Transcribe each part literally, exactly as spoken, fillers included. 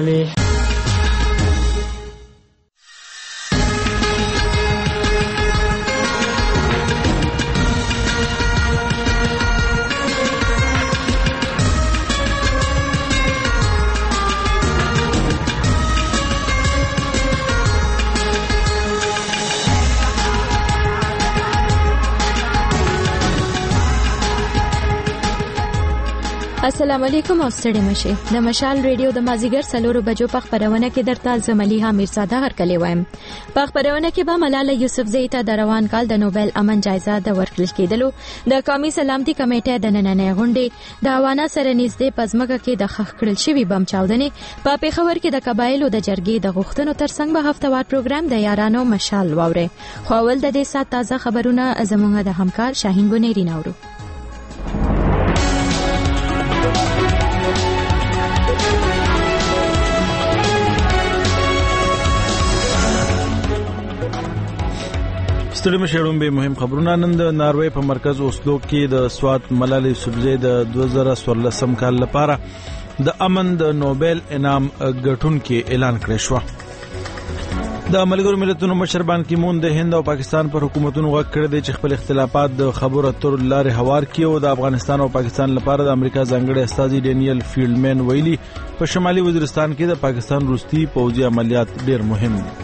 راولي. السلام علیکم او ستړي مشه. د مشال ریډیو د مازیګر سلورو بجو په خبرونه کې درته زملیها میرزاده هرکلی وایم. په خبرونه کې به ملاله یوسفزۍ ته د روان کال د نوبل امن جایزه د ورکړل کېدلو، د قومي سلامتي کمیټې د نننۍ غونډې، د هوانه سره نږدې پزماکه کې د خښ کړل شوی بم چاودنې، په پیښور کې د قبایلو د جرګې د غوښتنو ترڅنګ به هفتوار پروګرام د یارانو مشال واوري. خو اول د دې سات تازه خبرونه زموږ د همکار شاهین بنيري ناورو. ستړي مشرون به مهم خبرونه. نن د ناروې په مرکز اوسلو کې د سوات ملالۍ یوسفزۍ د دوه زره څوارلسم کال لپاره د امن د نوبل انعام ګټونکي اعلان کړی شو. د ملګرو ملتونو مشر بان کی مون د هند او پاکستان پر حکومتونو غږ کړی دی چې خپل اختلافات د خبرو اترو لارې هوار کړي او د افغانستان او پاکستان لپاره د امریکا ځانګړي استازي ډینیل فیلډمن ویلي په شمالي وزیرستان کې د پاکستان روسي پوځي عملیات ډېر مهم دي.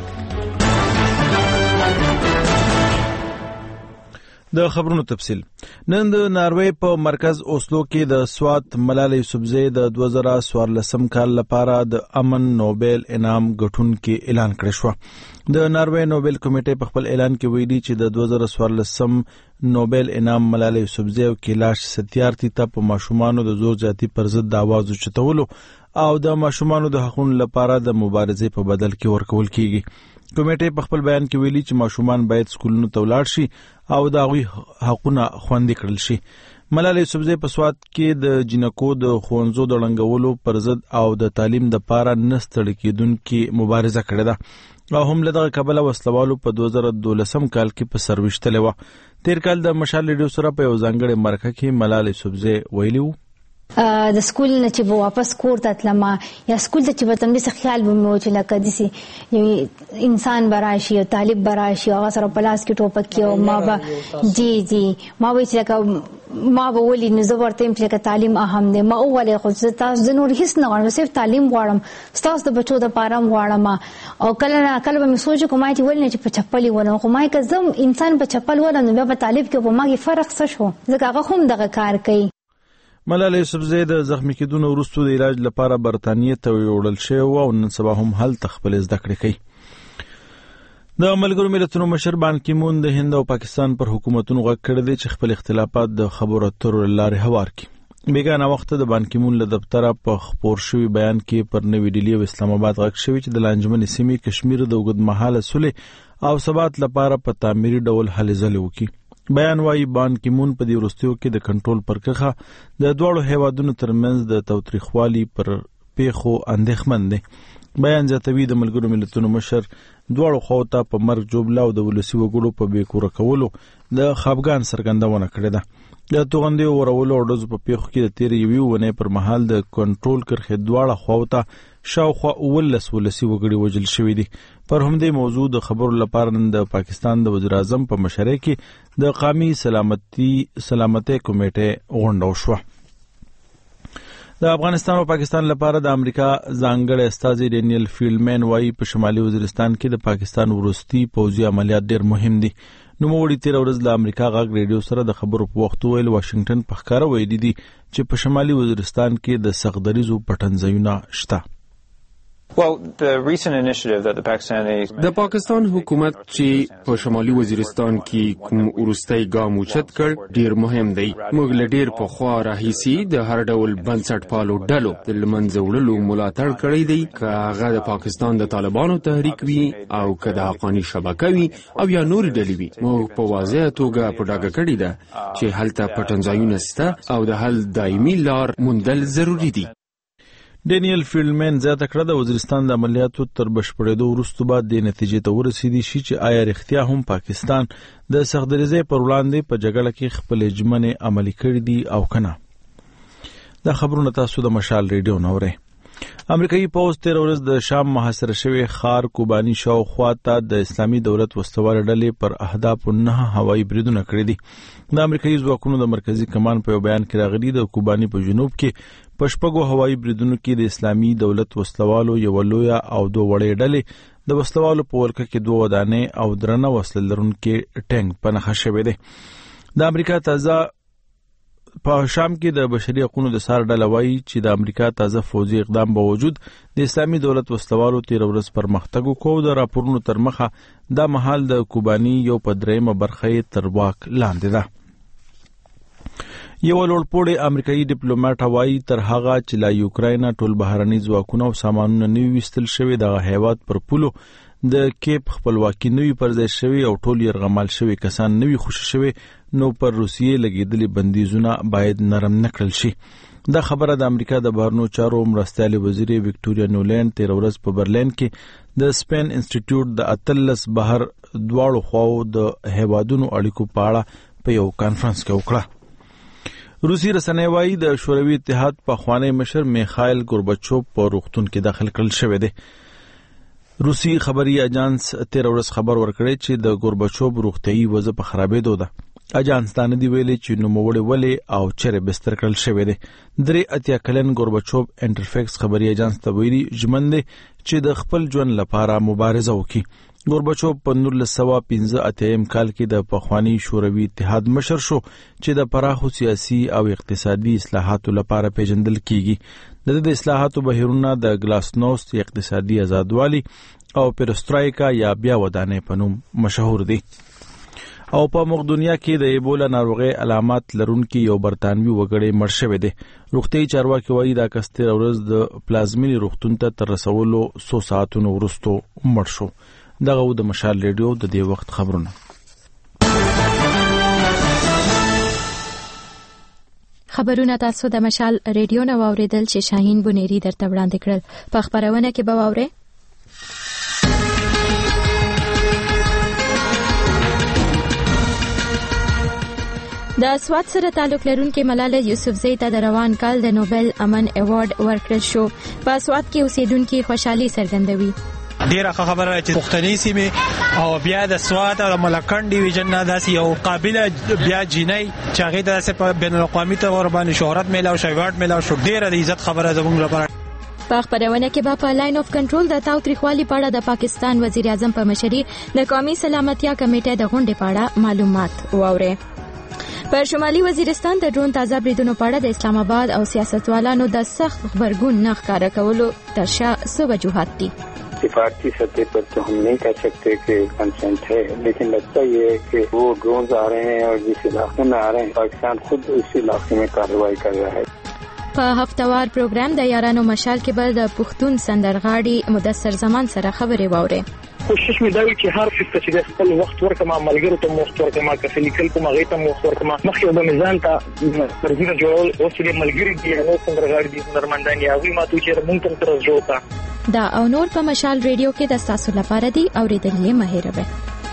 د خبرونو تفصیل. نن د ناروې په مرکز اوسلو کې د سوات ملالۍ یوسفزۍ د دوه زره څوارلسم کال لپاره د امن نوبل انعام ګټونکي اعلان کړی شو. د ناروې نوبل کمیټې په خپل اعلان کې ویلي چې د دوه زره څوارلسم نوبل انعام ملالۍ یوسفزۍ او کیلاش ستیارتي ته په ماشومانو د زور زیاتی پر ضد د आवाज اوچتولو او د ماشومانو د حقوقو لپاره د مبارزې په بدل کې ورکول کیږي. کمیټې په خپل بیان کې ویلي چې ماشومان باید سکولونو ته ولاړ شي او د هغوی حقونه خوندي کړل شي. ملالۍ یوسفزۍ په سوات کې د جنکو د ښوونځو د ړنګولو پر ضد او د تعلیم دپاره نه ستړي کېدونکې مبارزه کړې ده او هم له دغه کبله وسلوالو په دوه زره دولسم کال کې په سر ویشتلې وه. تیر کال د مشال ریډیو سره په یو ځانګړې مرکه کې ملالۍ یوسفزۍ ویلي وو د سکول نه چې به واپس کور ته تلم یا سکول ته چې به تم دې خیال به مو چې لکه داسې یو انسان به راشي او طالب به راشي هغه سره په لاس کې ټوپک کې او ما به جی جی ما به چې لکه ما به ولي نو زه ورته یم چې لکه تعلیم اهم دی. ما وویل خو زه تاسو زه نور هېڅ نه غواړم، صرف تعلیم غواړم، ستاسو د بچو دپاره هم غواړم. او کله نه کله به مې سوچ وکړو ما چې ولې نه چې په چپل یې ولم، خو ما که زه انسان په چپل ولم نو بیا په طالب کې په ما کې فرق څه شو، ځکه هغه خو هم دغه کار کوي. ملالۍ یوسفزۍ د زخمي کېدو وروسته د علاج لپاره برطانیې ته وړل شوې وه او نن سبا هم هلته خپلې زده کړې کوي. د ملګرو ملتونو مشر بان کی مون د هند او پاکستان پر حکومتونو غږ کړی دی چې خپل اختلافات د خبرو اترو لارې هوار کړي. بیګانه وخت د بان کی مون له دفتره په خپور شوي بیان کې پر نوې ډیلي او اسلام آباد غږ شوی چې د لانجمنې سیمې کشمیر د اوږدمهاله صلح او ثبات لپاره په تعمیري ډول هلې ځلې وکړي. بیان وايي بان کی مون په دې وروستیو کې د کنټرول پر کرښه د دواړو هیوادونو ترمنځ د تاوتریخوالي پر پیښو اندېښمن دی. بیان زیاتوي د ملګرو ملتونو مشر دواړو خواو ته په مرګ جوړله او د ولسي وګړو په بې کوره کولو د خفګان څرګندونه کړې ده. د توغندیو ورولو او ډزو په پیښو کې د تېرې یوې اونۍ پر مهال د کنټرول کرښې دواړه خواو ته شاوخوا اوولس ولسي وګړي وژل شوي دي. پر همدې موضوع د خبرو لپاره نن د پاکستان د وزیر اعظم په مشرۍ کې د قومي سلامتي سلامتۍ کمیټې غونډه وشوه. د افغانستان او پاکستان لپاره د امریکا ځانګړی استازي ډینیل فیلډمن وایي په شمالي وزیرستان کې د پاکستان وروستي پوځي عملیات ډېر مهم دي. نوموړي تېره ورځ له امریکا غږ ریډیو سره د خبرو په وخت وویل واشنګټن په ښکاره ویلي دي چې په شمالي وزیرستان کې د سخت دریزو پټنځایونه شته. Well, the recent initiative that the Pakistanis د پاکستان حکومت چې په شمالي وزیرستان کې کوم وروستی ګام اوچت کړ ډیر مهم دی. موږ له ډیر پخوا راهیسې د هر ډول بنسټپالو ډلو د له منځه وړلو ملاتړ کړی دی، که هغه د پاکستان د طالبانو تحریک وي او که د حقاني شبکه وي او یا نورې ډلې وي. موږ په واضحه توګه په ډاګه کړې ده چې هلته پټنځایونه شته او د حل دایمي لار موندل ضروري دي. ډینیل فیلډمن زیاته کړه د وزیرستان د عملیاتو تر بشپړېدو وروسته بعد دې نتیجې ته ورسېدي شي چې آیا رښتیا هم پاکستان د سختدریزۍ پر وړاندې په جګړه کې خپلې ژمنې عملي کړي دي او که نه. دا خبرونه تاسو د مشال ریډیو نه اورئ. امریکایي پوځ تیر ورځ د شام محاصره شوی خار کوبانی شاوخوا ته د اسلامي دولت وسوال ډلې پر اهدافو نه هوایي بریدونه کړی دي. د امریکایي ځواکونو د مرکزی کمان په بیان کې راغلي د کوبانی په جنوب کې په شپږو هوایي بریدونو کې د اسلامي دولت وسلوالو یو لوی او دوه وړې ډلې د وسلوالو په ولکه کې دوه ودانې او درنه وسله لرونکي ټینک په نښه شوی دي. د امریکا تازه په شام کې د بشري حقوقو د سار ډله وایي چې د امریکا تازه فوجي اقدام باوجود د اسلامي دولت وسلوالو تیر ورځ پرمختګ وکړ. د راپورونو تر مخه دا مهال د کوبانی یو په دریمه برخه تر واک لاندې ده. یو لوړپوړی امریکایي ډیپلوماټ وایي تر هغه چې لا یوکراین ټول بهرني ځواکونه او سامانونه نوي وستل شوی د هیواد پر پولو د کیپ خپلواکي نوي پرځای شوی او ټول يرغمال شوی کسان نوي خوشی شوی نو پر روسیې لګیدلي بندیزونه باید نرم نکړل شي. دا خبره د امریکا د بهرنیو چارو مرستیالي وزیر وکټوریا نولند تیر ورځ په برلین کې د سپین انسټیټیوټ د اتلس بهر دواړو خواو د هیوادونو اړیکو په اړه په یو کانفرنس کې وکړه. روسي رسنۍ وایي د شوروي اتحاد په خوانی مشر میخایل گورباچوف په روغتون کې داخل کړل شوی دی. روسي خبري اجانس تیر ورځ خبر ورکړی چې د گورباچوف روغتيایي وضع په خرابېدو ده. اجانس ته دی ویلي چې نوموړی ولې او چیرې بستر کړل شوی دی. درې اتیا کلن گورباچوف انټرفیکس خبري اجانس ته ویلي ژمن دی چې د خپل ژوند لپاره مبارزه وکړي. گورباچوف په نولس سوه پنځه اتیا کال کې د پخوانی شوروي اتحاد مشر شو چې د پراخو سیاسي او اقتصادي اصلاحاتو لپاره پیژندل کیږي. د دې اصلاحاتو بهیرونه د گلاسنوست اقتصادي آزادوالي او پیرسترایکا یا بیا ودانې په نوم مشهور دي. او په مقدونیا کې د ایبولا ناروغي علامات لرونکي یو برتانوي وګړی مړ شوی دی. روغتي چارواکي وایي دا کس تیر ورځ د پلازمینی روغتون ته تر رسولو څو ساعتونو وروسته مړ شو. دغه د مشال ریډیو د دې وخت خبرونه. خبرونه تاسو د مشال ریډیو نو اوریدل چې شاهین بونيري درته وړاندې کړل. په خبرونه کې به واورئ د سواد سره تعلق لرونکي ملاله یوسفزۍ ته د روان کال د نوبل امن ایوارډ ورکړل شو. په سواد کې اوسیدونکو خوشحالي څرګندوي. ډیره خبره چې پښتني سیمه او بیا د سواد او ملکن ډیویژن نه داسې یو قابلیت بیا جنۍ چې هغه داسې په بین الاقوامي تور باندې شهرت میلاو شو ایوارډ میلاو شو. ډیره د عزت خبره زموږ لپاره. په خبرونه کې به په لاین اف کنټرول د تاوتریخوالي په اړه د پاکستان وزیر اعظم په مشرۍ د قومي سلامتیا کمیټې د غونډې په اړه معلومات واورئ. پر شمالي وزیرستان د ډرون تازه بریدونو په اړه د اسلام آباد او سیاستوالانو د سخت خبرګون نه ښکاره کولو تر شا څه وجوهات دي. سفارتی سطح پر تو ہم نہیں کہہ سکتے کہ کنسنٹ ہے، لیکن لگتا یہ ہے کہ وہ ڈرونز آ رہے ہیں اور جس علاقے میں آ رہے ہیں پاکستان خود اس علاقے میں کارروائی کر رہا ہے. په هفتوار پروګرام د یارانو مشال کې به د پښتون سندرغاړي مدثر زمان سره خبرې واوري. کوشش مې دا وی چې هر څه چې د خپل وخت ورکما ملګرو ته وخت ورکما کفن لیکل کوم هغه ته وخت ورکما مخکې د میزان ته پرځینه جوړول او چې ملګری دي نو سندرغاړي دي نرمندان یا وی ماتو چې مونږ تم تر جوړتا دا او نور په مشال ریډیو کې د تاسو لپاره دي اوریدل یې مهیروي.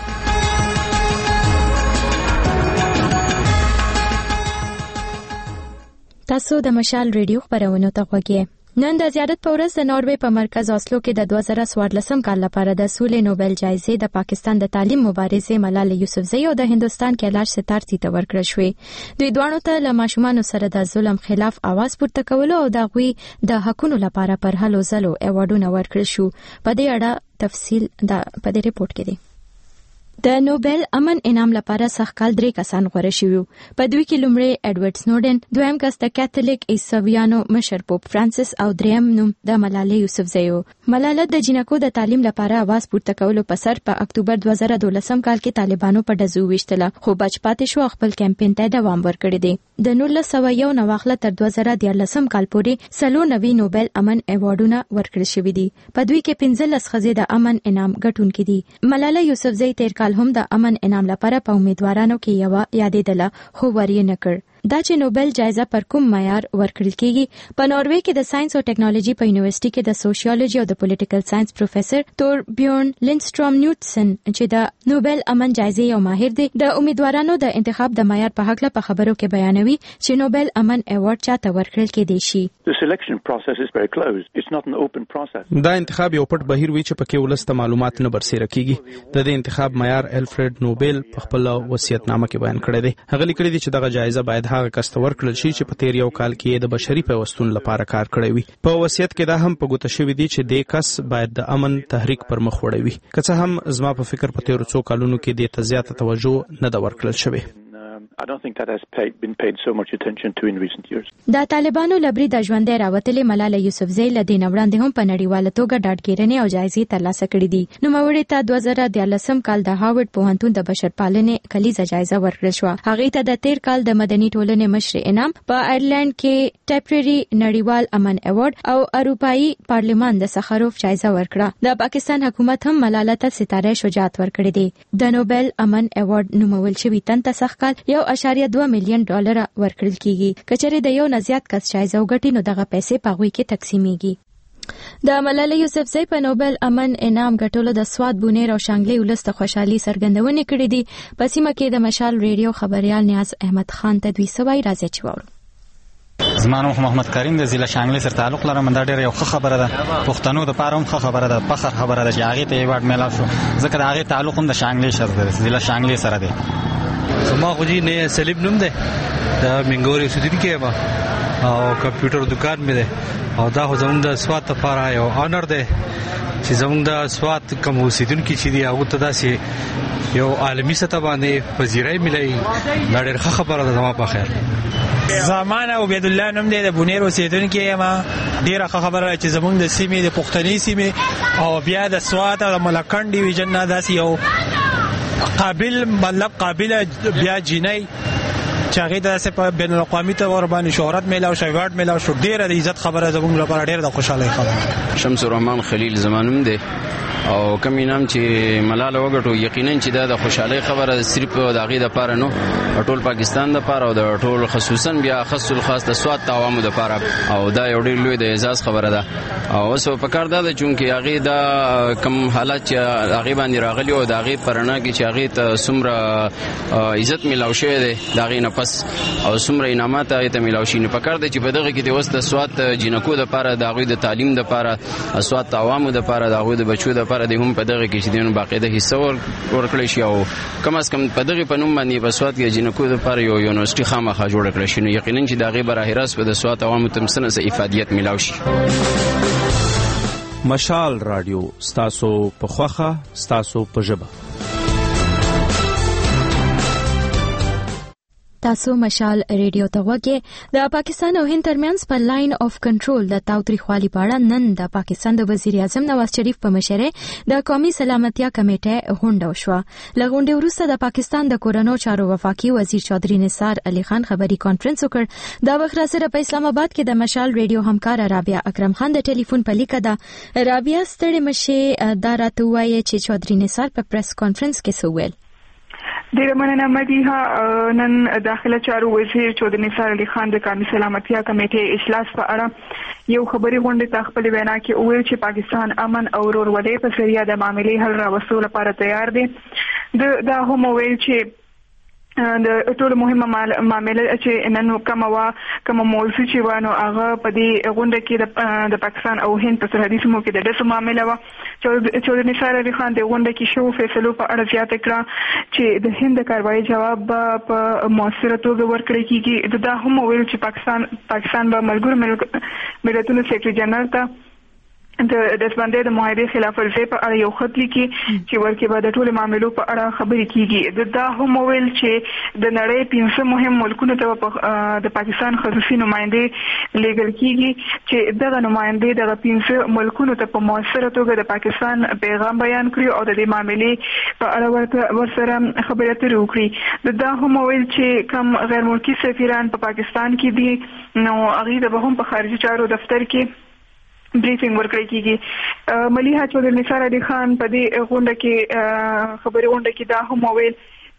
تاسو د مشال ریډیو خبرونه ته غوږی. نن د زیارت په ورځ د ناروې په مرکز اسلو کې د دوه زره څوارلسم کال لپاره د سولې نوبل جایزې د پاکستان د تعلیم مبارزې ملاله یوسفزۍ او د هندستان کیلاش ستارتي ته ورکړل شوې. دوی دوانو ته له ماشومانو سره د ظلم خلاف आवाज پورته کولو او د غوي د حقونو لپاره پر هلو ځلو ایوارډونه ورکړل شو. په دې اړه تفصیل د په دې ریپورت کې دی. د نوبل امن انعام لپاره سخکال درې کسان غوړه شوي. په دوی کې لومړی اډوارډ سنوډن، دویم کس د کاتولیک عیسویانو مشر پوپ فرانسیس او دریم نوم د ملاله یوسفزۍ. ملاله د جنکو د تعلیم لپاره आवाज پورته کولو په سر په اکتوبر دوه زره دولسم کال کې طالبانو په ډزو وشتله، خو بچ پاتې شو خپل کمپاین ته دوام ورکړی دی. د نولس سوه یو نه واخله تر دوه زره دیارلسم کال پورې سلو نوي نوبل امن ایوارډونه ورکړل شوي دي. په دوی کې پنځلس ښځې د امن انعام ګټونکې دي. ملاله یوسفزۍ تیر کال هم د امن انعام لپاره په امیدوارانو کې یو یادېدله خو ورې نه کړ. دا چې نوبل جایزه پر کوم معیار ورکړل کیږي. په ناروې کې د ساينس او ټیکنالوژي په یونیورسيټي کې د سوشیولوژي او د پولیټیکل ساينس پروفیسور تور بیورن لینډستروم نیوټسن چې د نوبل امن جایزې یو ماهر دی د امیدوارانو د انتخاب د معیار په حق له په خبرو کې بیانوي چې نوبل امن ایوارډ چاته ورکړل کېدی شي. دا انتخاب یو پټ بهیر وی چې پکې ولسته معلومات نه برسېره کیږي. د دې انتخاب معیار الفرید نوبل په خپل وصیتنامه کې بیان کړی دی. هغه لیکلی دی چې دغه جایزه باید هغه کس ته ورکړل شي چې په تیر یو کال کې د بشري پیوستون لپاره کار کړی وي. په وصیت کې دا هم په ګوته شوی دی چې د کس باید د امن تحریک پر مخ وړوي. که څه هم زما په فکر په تیر څو کالونو کې د تزیات توجه نه دا ورکړل شوی. I don't think that has paid, been paid so much attention to in recent years. دا طالبانو لبري د ژوندې راوتلې ملاله یوسفزۍ له دې وړاندې هم په نړیواله توګه ډاډګیرنې او جایزې ترلاسه کړې دي. نوموړې ته دوه زره دیارلسم کال د هاورډ پوهنتون د بشرپالنې کلیزه جایزه ورکړل شوه. هغې ته د تیر کال د مدني ټولنې مشر انعام، په آیرلند کې ټیپرری نړیوال امن ایوارډ او اروپایي پارلمان د سخاروف جایزه ورکړه. د پاکستان حکومت هم ملاله ته ستاره شجاعت ورکړې دي. د نوبل امن ایوارډ نومول شوی تن ته سخت کال یو اشاریه دوه میلیون ډالر ورکړل کیږي. کچره د یو نزيات کس جایزه وګټي نو دغه پیسې په غوي کې تقسیمیږي. د ملاله یوسفزۍ په نوبل امن انعام ګټلو د سواد بونیر او شانګلي ولست خوشحالي څرګندونه کړې دي. په سیمه کې د مشال ریډیو خبريال نیاز احمد خان تدوی سوای راځي چوړو. زمانو محمد کریم د ضلع شانګلي سره تعلق لرم. دا ډېر یو ښه خبره ده. پښتنو د پاره هم ښه خبره ده. فخر خبره ده چې هغه ته ایوارډ میلاو شو. ځکه دا هغه تعلق هم د شانګلي سره ده. ضلع شانګلي سره ده. زما خو جی نه سلیب نوم ده. دا منګوري اوسیدونکی ما او کمپیوټر دکان مې ده او دا خو زموږ د سواد لپاره یو آنر ده چې زموږ د سواد کوم اوسیدونکي چې دی هغه ته داسې یو عالمي سطح باندې پذیرای ملي. دا ډېر ښه خبره ده. زما په خیر زمانه عبید الله نوم دی د بونیر اوسیدونکي ما. ډیره ښه خبره چې زموږ د سیمې د پښتني سیمې او بیا د سواد او ملکن ډیویژن نه داسې یو قابل مطلب قابل بیا جنۍ چې هغه د په بین الاقوامي تور باندې شهرت میلاو شو ایوارډ میلاو شو. ډیره د عزت خبره زموږ لپاره ډیره د خوشاله خبره. شمس الرحمن خلیل زمانوم دی او کوم نام چې ملاله وګټو یقینا چې دا د خوشاله خبره صرف د هغه د پاره نو ټول پاکستان د پاره او د ټول خصوصا بیا خاص الخاص د سواد عوامو د پاره او دا یو ډیر لوی د اعزاز خبره ده. او اوسو په کار ده چې هغه د کم حالات چې هغه باندې راغلی او د هغه پرنا کې چې هغه ته سمره عزت ملاو شوی دی دا غي نه پس او سمره انعامات هغه ته ملاو شي. نه په کار ده چې په دغه کې د وسط سواد جنکو د پاره د هغه د تعلیم د پاره سواد عوامو د پاره د هغه د بچو د پاره د هم په دغه کې چې دینو باقاعده حصہ ورکړی شي او کم از کم په دغه په نوم باندې په سواد کې جنکو د پاره یو یونیورسيټي خامخا جوړ کړی شي. نو یقینا چې دغه براه راست په د سواد عوامو تمسنه سه افادیت ملاو شي. مشال رادیو ستاسو په خوخه ستاسو په ژبه. تاسو مشال ریډیو ته وګورئ. د پاکستان او هند ترمنځ په لاین اف کنټرول د تاوتریخوالي په اړه نن د پاکستان د وزیر اعظم نواز شریف په مشرۍ د قومي سلامتیا کمیټې غونډه وشوه. له غونډې وروسته د پاکستان د کورونو چارو وفاقي وزیر چودري نثار علي خان خبري کانفرنس وکړ. دا وخت سره په اسلام آباد کې د مشال ریډیو همکار رابعه اکرم خان د ټلیفون په لیکه ده. رابعه ستړي مشه دا راته وایي چې چودري نثار په پریس کانفرنس کې څه ویل. ډیره مننه مدیحه. نن داخله چارو وزیر چودري نثار علي خان د قومي سلامتیا کمیټې اجلاس په اړه یو خبري غونډه ته خپل وینا کې وویل چې پاکستان امن او ورورولۍ په ذریعہ د معاملې حل راوستلو لپاره تیار دی. دا هم ویل چې د ټول مهمه معاملې چې نن کومه وا کومه موضوع چې وانه هغه په دې غونډه کې د پاکستان او هند په سرحدي سیمو کې د داسې معاملې وا چې چودري نثار علي خان د غونډه کې شو فیصلو په اړه زیاته کړه چې د هند کاروایی جواب په موثره توګه ورکړی کیږي. دا هم ویل چې پاکستان پاکستان به ملګرو ملتونو سیکرټری جنرال ته د دسبندې د معاهدې خلاف ورزي په اړه یو خط لیکي چې ورکه به د ټولو معاملو په اړه خبرې کیږي. دا هم ویل چې د نړۍ پنځه مهم ملکونو ته د پاکستان خصوصي نمائندې لیږل کیږي چې دغه نمائندې د پنځه ملکونو ته په موثره توګه د پاکستان پیغام بیان کړي او د دې معاملې په اړه ورسره خبرې اترې وکړي. دا هم ویل چې کوم غیر ملکی سفیران په پاکستان کې دي نو هغه د هم په خارجي چارو دفتر کې بریفینګ ورکړی کیږي. ملیحه چودري نثار علي خان په دې غونډه کې خبري غونډه کې دا هم ویل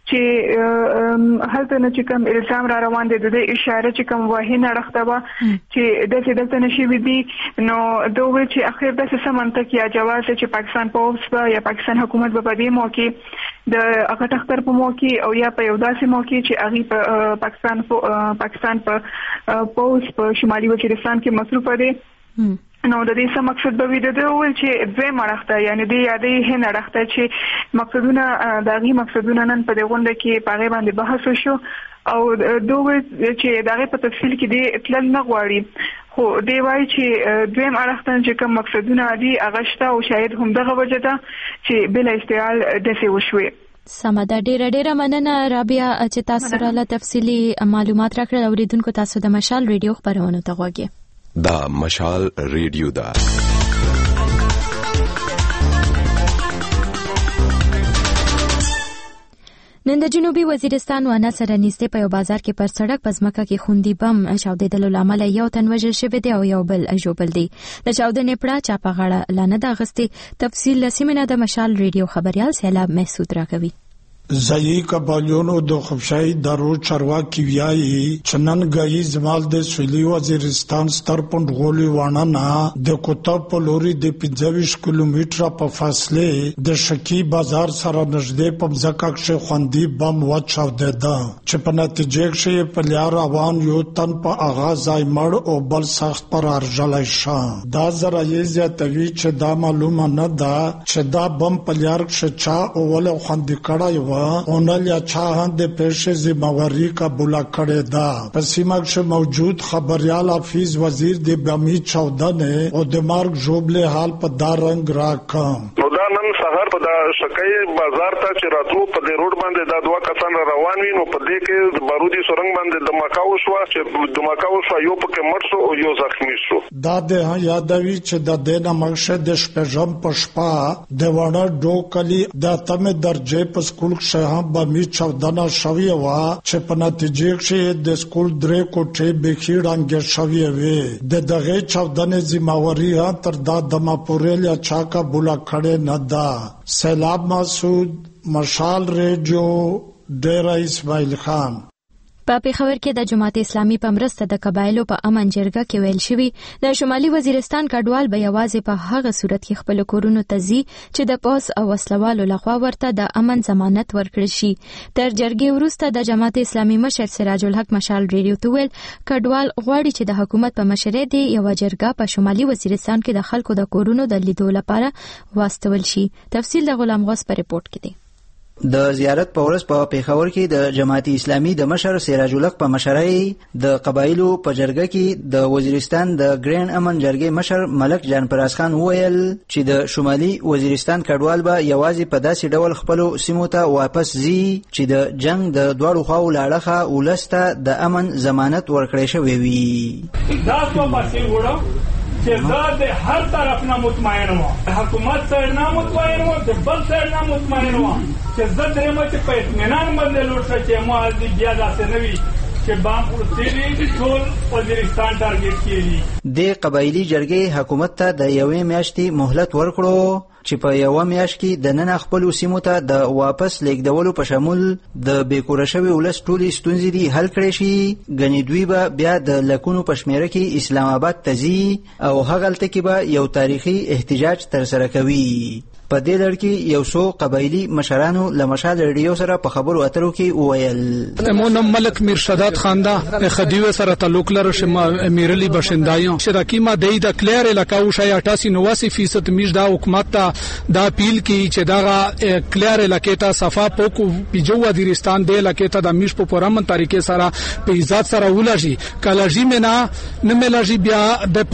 چې هلته نه چې کوم الزام را روان دي د اشاره چې کوم واهینه راخته و چې د دلته نشي ودی نو دوی چې اخر د څه منطق یا جواز چې پاکستان پولیس یا پاکستان حکومت په دې موقع د هغه تختر په موقع او یا په یو داسې موقع چې هغه په پاکستان پاکستان په پولیس په شمالي وزیرستان کې مصروف دي نو د دې څه مقصد به وي د ول چې دوی مرخته یعنی د یادې هنه راخته چې مقصدونه دغه مقصدونه نن په دې غونډه کې پاره باندې بحث وشو او دوی چې دغه په تفصیل کې د تل نه غواړي خو دی وایي چې دویم اړختن چې کوم مقصدونه دي هغه شته او شاید هم دغه وجه ده چې بل استعمال دسه وشوي. سمه ډیره ډیره مننه رابعه چې تاسو را له تفصیلی معلومات راکړل. اوریدونکو تاسو د مشال ریډیو خبرونه ته غوږی دا مشال ریډیو دا نن د جنوبي وزیرستان و انا سره نږدې په یو بازار کې پر سړک په ځمکه کې خوندي بم چاودېدلو له امله یو تن وژل شوی دی او یو بل ژوبل دی. د چاودنې پړه چا په غاړه لانه د اغستې تفصیل لسیمنه د مشال ریډیو خبريال سیلاب محسود راکوي. زئی قبایلونو د خفشای درو چرواکی ویایي چنن غئی زمال د سویلی وزیرستان ستر پوند غولي وانانا د کوتاب په لوري د پنځه کیلومتره په فاصله د شکی بازار سره نږدې په ځکه کې خوندي بم وچاودېده چې په نتیجه کې په لار روان یو تن په اغاز ځای مړ او بل سخت پر ارجلای شاه. دا زرایي زیاتوي چې دا معلومه نه ده چې دا بم په لار کې چا او ول خوندي کړای و اونل یا چاہن دے پیشے ذمہواری کا بلا کڑے دا پسیمک سے موجود خبریال حافظ وزیر دے بمی چودہ نے او دمارک جوبلے حال پا دا رنگ راکم دا نن سهار په دا شکای بازار ته چې راتلو په دې روډ باندې دا دوه کسان روان وي نو په دې کې بارودي سورنګ باندې د مکاو شو چې د مکاو شو یو پکې مړ شو او یو زخمی شو. دا د یادوي چې د دینه مقصد د شپږم پښپا د وړه ډوکلی د تمه درجه په سکول کې هم به می چودنه شوی و چې په نتیجه کې د سکول درې کوټې به خېړانګه شوی وي د دغه چودنه ذمہواری تر دا دمه پورې یا چا کا بولا کړي نه دا. سیلاب مسعود مشال ریډیو ډیره اسماعیل خان. په پیښور کې د جماعت اسلامي په مرسته د قبایلو په امن جرګه کې ویل شوی د شمالي وزیرستان کډوال به یوازې په هغه صورت کې خپل کورونو ته ځي چې د پوس او وسلوالو لخوا ورته د امن ضمانت ورکړل شي. تر جرګې وروسته د جماعت اسلامي مشر سراج الحق مشال ریډیو ته ویل کډوال غواړي چې د حکومت په مشرۍ دی یو جرګه په شمالي وزیرستان کې د خلکو د کورونو د لیدو لپاره واستول شي. تفصیل د غلام غوث په ریپورت کې دی. د زیارت په ورځ په پیښور کې د جماعت اسلامي د مشر سراج الحق په مشرۍ د قبایلو په جرګه کې د وزیرستان د ګرین امن جرګې مشر ملک جان پراس خان وویل چې د شمالي وزیرستان کډوال به یوازې په داسې ډول خپل سیمو ته واپس ځي چې د جنگ د دواړو خواو لاړه ولسته د امن ضمانت ورکړی شوی وي. دا څه مسئله وړو چې زه د هر طرف نه مطمئن وم حکومت سره نه مطمئن وم د بل سره نه مطمئن وم چې زه درې مچ په اطمینان باندې لوټ چې مو از بیا داسې نه وي چې بام ورسېږي ټول وزیرستان ټارګټ کیږي. د قبایلی جرګې حکومت ته د یوې میاشتې مهلت ورکړو چې په یو میاشت کې د نن خپل سیمو ته د واپس لیږدولو په شمول د بیکوره شوی ولس ټولې ستونزې دي حل کړي شي. غنی دوی به بیا د لکونو په شمیره کې اسلام آباد ته ځي او هغلته کې به یو تاریخي احتجاج ترسره کوي. په دې لړ کې یو څو قبایلی مشرانو له مشال ریډیو سره په خبرو اترو کې وویل مو نوم ملک میر شادات خان دا خدیو سره تعلق لري شما امیرلی باشندایان شراکی ما د کلیر علاقه او شای اٹھاسی نواسی فیصد میش دا حکومت ته دا اپیل کی چې دا کلیر علاقه ته صفا پوکو پیجو وزیرستان د علاقه ته د میش په پرامن طریقې سره په عزت سره ولاشي کلاجی منا نه ملاجی بیا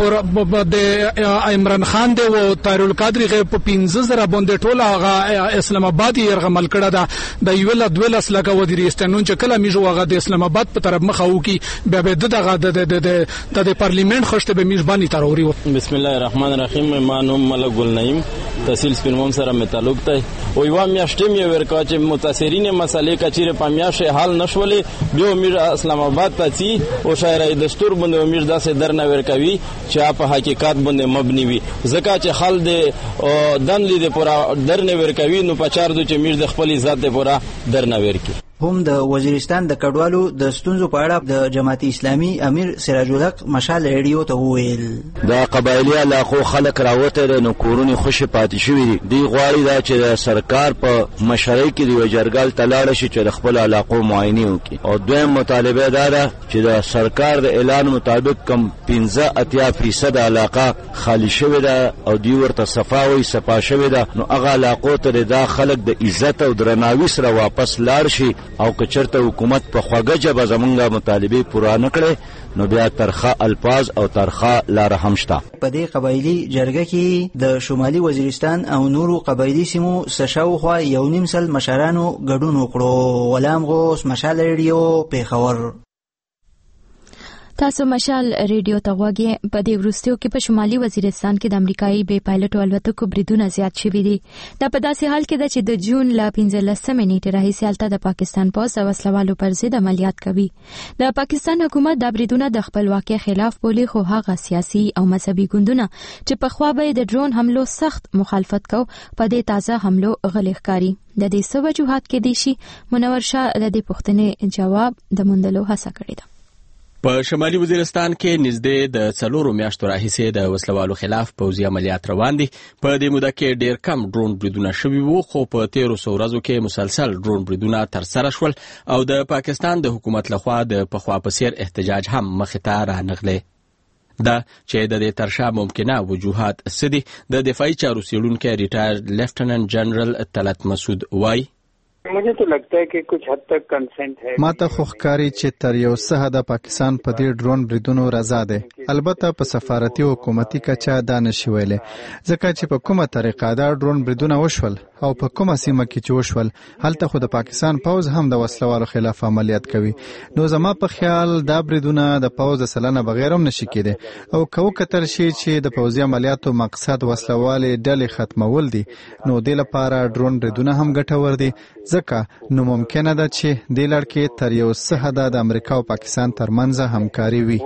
د د عمران خان دی او طاهر القادری غ په پنځه زره باندې ټول هغه اسلام آباد یې رغمل کړه دا د یو لا دوه لاس لګه وزیرستانون چې کله میجو هغه د اسلام آباد په طرف مخه وکي به به دغه د د پارلیمنت خوشته به میزبانی تروري. بسم الله الرحمن الرحیم. ما نوم ملک ګل نعیم تحصیل سپینوم سره مې تعلق دی او یو میاشت مې ورکا چې متاثرین مسلې کچېره په میاشت حل نشولې بیا امیر اسلام آباد ته ځي او شاعري دستور باندې امیر داسې درنه ورکوي چې په حقیقت باندې مبني وي ځکه چې حل د دن لیدې پورا درنه ورکوي نو په چار دو چې امیر د خپل عزت پورا درنه ورکوي. هم د وزیرستان د کډوالو د ستونزو په اړه د جماعت اسلامي امیر سراج الحق مشال ریډیو ته وویل دا قبایلی علاقو خلک راوته نو کورونی خوشی پاتې شوی دي دی غواړي دا چې سرکار په مشرۍ کې دی وجرګال تلاړ شي چې خپل علاقو معاینه وکړي او دویم مطالبه دا ده چې د سرکار د اعلان مطابق کم پنځه اتیا فیصد علاقه خالی شوی ده او دی ورته صفاوي صفا شوی ده نو هغه علاقو ته د خلک د عزت او درناوي سره واپس لاړ شي او کچرته حکومت په خواږه جبه زمونږه مطالبه پوره نکړي نو بیا ترخه الفاظ او ترخه لار هم شته. په دې قبایلی جرګه کې د شمالي وزیرستان او نورو قبایلی سیمو سشاوخوا یو نیم سل مشرانو ګډون وکړو. غلام غوث، مشال ریډیو، پیښور. تاسو مشال ریډیو ته غوږی. په دې وروستیو کې په شمالي وزیرستان کې د امریکایي بې پایلټو الوتکو بریدونه زیات شوي دي. دا په داسې حال کې ده چې د جون له پنځلسمې نیټې راهیسې هلته د پاکستان پوځ د وسلوالو پر ضد عملیات کوي. د پاکستان حکومت دا بریدونه د خپلواکۍ خلاف بولي، خو هغه سیاسي او مذهبي ګوندونه چې پخوا به د ډرون حملو سخت مخالفت کو په دې تازه حملو غلي ښکاري. د دې څه وجوهات کې دي شي منور شاه د دې پوښتنې جواب د موندلو هڅه کړې ده. په شمالي وزیرستان کې نږدې د څلورو میاشتو راهیسې د وسلوالو خلاف پوځي عملیات روان دي. په دې موده کې ډېر کم ډرون بریدونه شوي وو، خو په تیرو څو ورځو کې مسلسل ډرون بریدونه ترسره شول او د پاکستان د حکومت لخوا د پخوا په څیر احتجاج هم مخې ته رانغلی. دا چې د دې ترشا ممکنه وجوهات څه دي، د دفاعي چارو څېړونکی ریټایر لیفټننټ جنرال طلعت مسعود وایي मुझे तो लगता है कि कुछ हद तक कंसेंट है. ماته خو ښکاري چې تر یو څه حده پاکستان په دې ډرون بریدونو رضا ده. البته په سفارتي او حکومتي کچه دا نشي ویلې ځکه چې په کومه طریقه دا ډرون بریدونه وشول او په کومه سیمه کې چې وشول هلته خو د پاکستان پوځ هم د وسلوالو خلاف عملیات کوي. نو زما په خیال دا بریدونه د پوځ د سلنه بغیر هم نشي کېده او کو کتر شي چې د پوځي عملیاتو مقصد وسلوالې ډلې ختمول دي نو د لپاره ډرون بریدونه هم ګټور دي ځکه نو ممکنه ده چې د لړ کې تر یو څه حد د امریکا او پاکستان ترمنځ همکاري وي.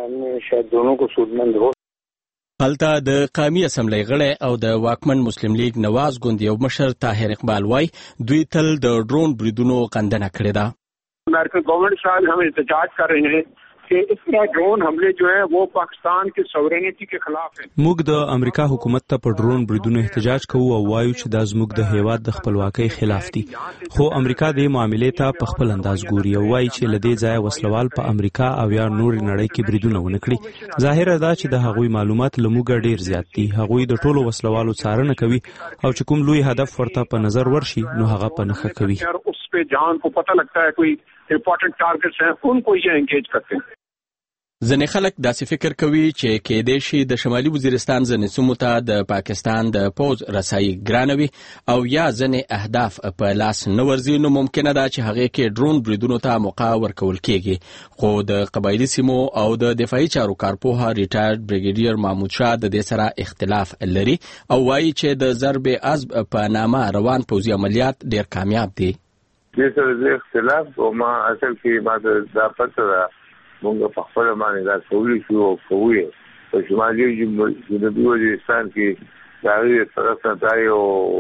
هلته د قومي اسمبلی غړی او د واکمن مسلم لیگ نواز ګوند یو مشر طاهر اقبال وای دوی تل د ډرون بریدونو غندنه کړې ده. امریکن گورنمنٹ شاید هم احتجاج کر رہے ہیں کہ اس طرح ڈرون حملے جو ہیں وہ پاکستان کی سوورینٹی کے خلاف ہیں. موږ د امریکا حکومت ته په ډرون بریدونو احتجاج کوو او وایو چې دا زموږ د هیواد د خپلواکۍ خلاف دي، خو امریکا د معاملې ته په خپل انداز ګوري او وایي چې لدې ځای وسلوال په امریکا او یا نور نړۍ کې بریدونه ونکړي. ظاهر ده چې د هغوی معلومات لموږ ډیر زیات دي. هغوی د ټولو وسلوالو څارنه کوي او چې کوم لوی هدف ورته په نظر ورشي نو هغه په نښه کوي. اس پہ جان کو پتہ لگتا ہے کوئی امپورټنٹ ټارګټس ہیں ان کو یہ انگیج کرتے ہیں. ځینې خلک داسې فکر کوي چې کېدای شي د شمالي وزیرستان ځینې سیمو ته د پاکستان د پوځ رسایي ګرانه وي او یا ځینې اهداف په لاس نه ورځي نو ممکنه ده چې هغې کې ډرون بریدونو ته موقع ورکول کېږي. خو د قبایلي سیمو او د دفاعي چارو کارپوه ریټایر بریګیډیر محمود شاه د دې سره اختلاف لري او وایي چې د ضرب عزب په نامه روان پوځي عملیات ډېر کامیاب دي. دې سره د اختلاف او ما اصل کې ما دا پته ده مونږ په خپل باندې دا سوي شو او کوي په شمالي جنوبي وزیرستان کې دا یې طرف نه دای او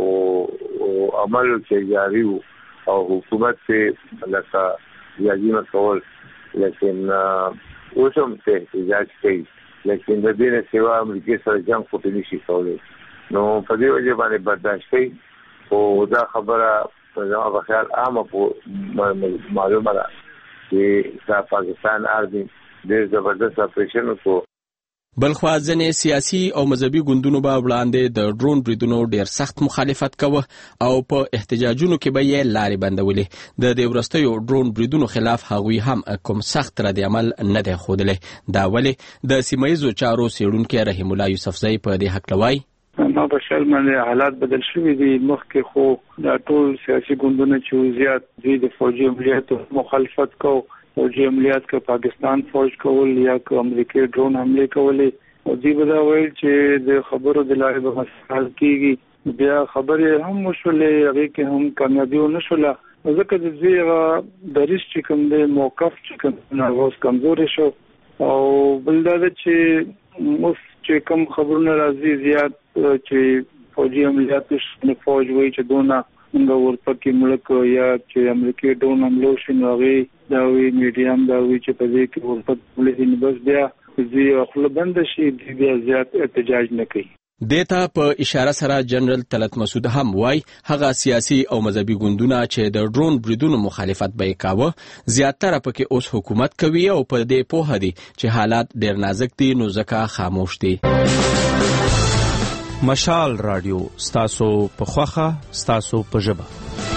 عمل چې جاری او حکومت کې لکه یادی مسول لیکن اوسم ته احتجاج کوي لیکن د دې نه سیوا امریکای سره جنگ کوي نشي کولای نو په دې وجه باندې برداشت کوي او دا خبره په ځما په خیال عامه معلومه ده چې دا پاکستان ارزي ډېر زبردست اپریشن وکړو. بلخوا ځینې سیاسي او مذهبي ګوندونو به وړاندې د ډرون بریدونو ډېر سخت مخالفت کوه او په احتجاجونو کې به یې لارې بندولې. د دې وروستیو ډرون بریدونو خلاف هغوی هم کوم سخت رد عمل نه دی ښودلی. دا ولې د سیمه ییزو چارو څېړونکی رحیم الله یوسفزی په دې هکله وایي ما په خیال باندې حالات بدل شوي دي. مخکې خو دا ټول سیاسي ګوندونه چې زیات دوی د فوجي عملیاتو مخالفت کو فوجي عملیات که پاکستان فوج کول یا که امریکای ډرون حمله کولې او دوی به دا ویل چې د خبرو د لارې به مسئله کېږي بیا خبرې هم وشولې هغه کې هم کامیابی ونه شوله ځکه د دې د ریس چې کوم د موقف چې کوم ناغوس کمزوري شو او بل دا چې اوس چې کوم خبرونه راځي زیات چې فوجي عملیات نه فوج وایي چې دونه موږ ورپکې ملک یا چې امریکای ډون حمله وشي نو هغه دا وی میډیم دا وی چې په دې کې ورپکې ولې بس بیا دې خپل بند شي بیا زیات احتجاج نه کوي. دیتا په اشاره سره جنرال طلعت مسعود هم وای هغه سیاسي او مذهبي ګوندونه چې د ډرون بریدونو مخالفت به کاوه زیاتره پکې اوس حکومت کوي او په دې پوهه دي چې حالات ډېر نازک دي نو ځکه خاموش دي. مشال رادیو ستاسو په خوخه ستاسو په ژبه.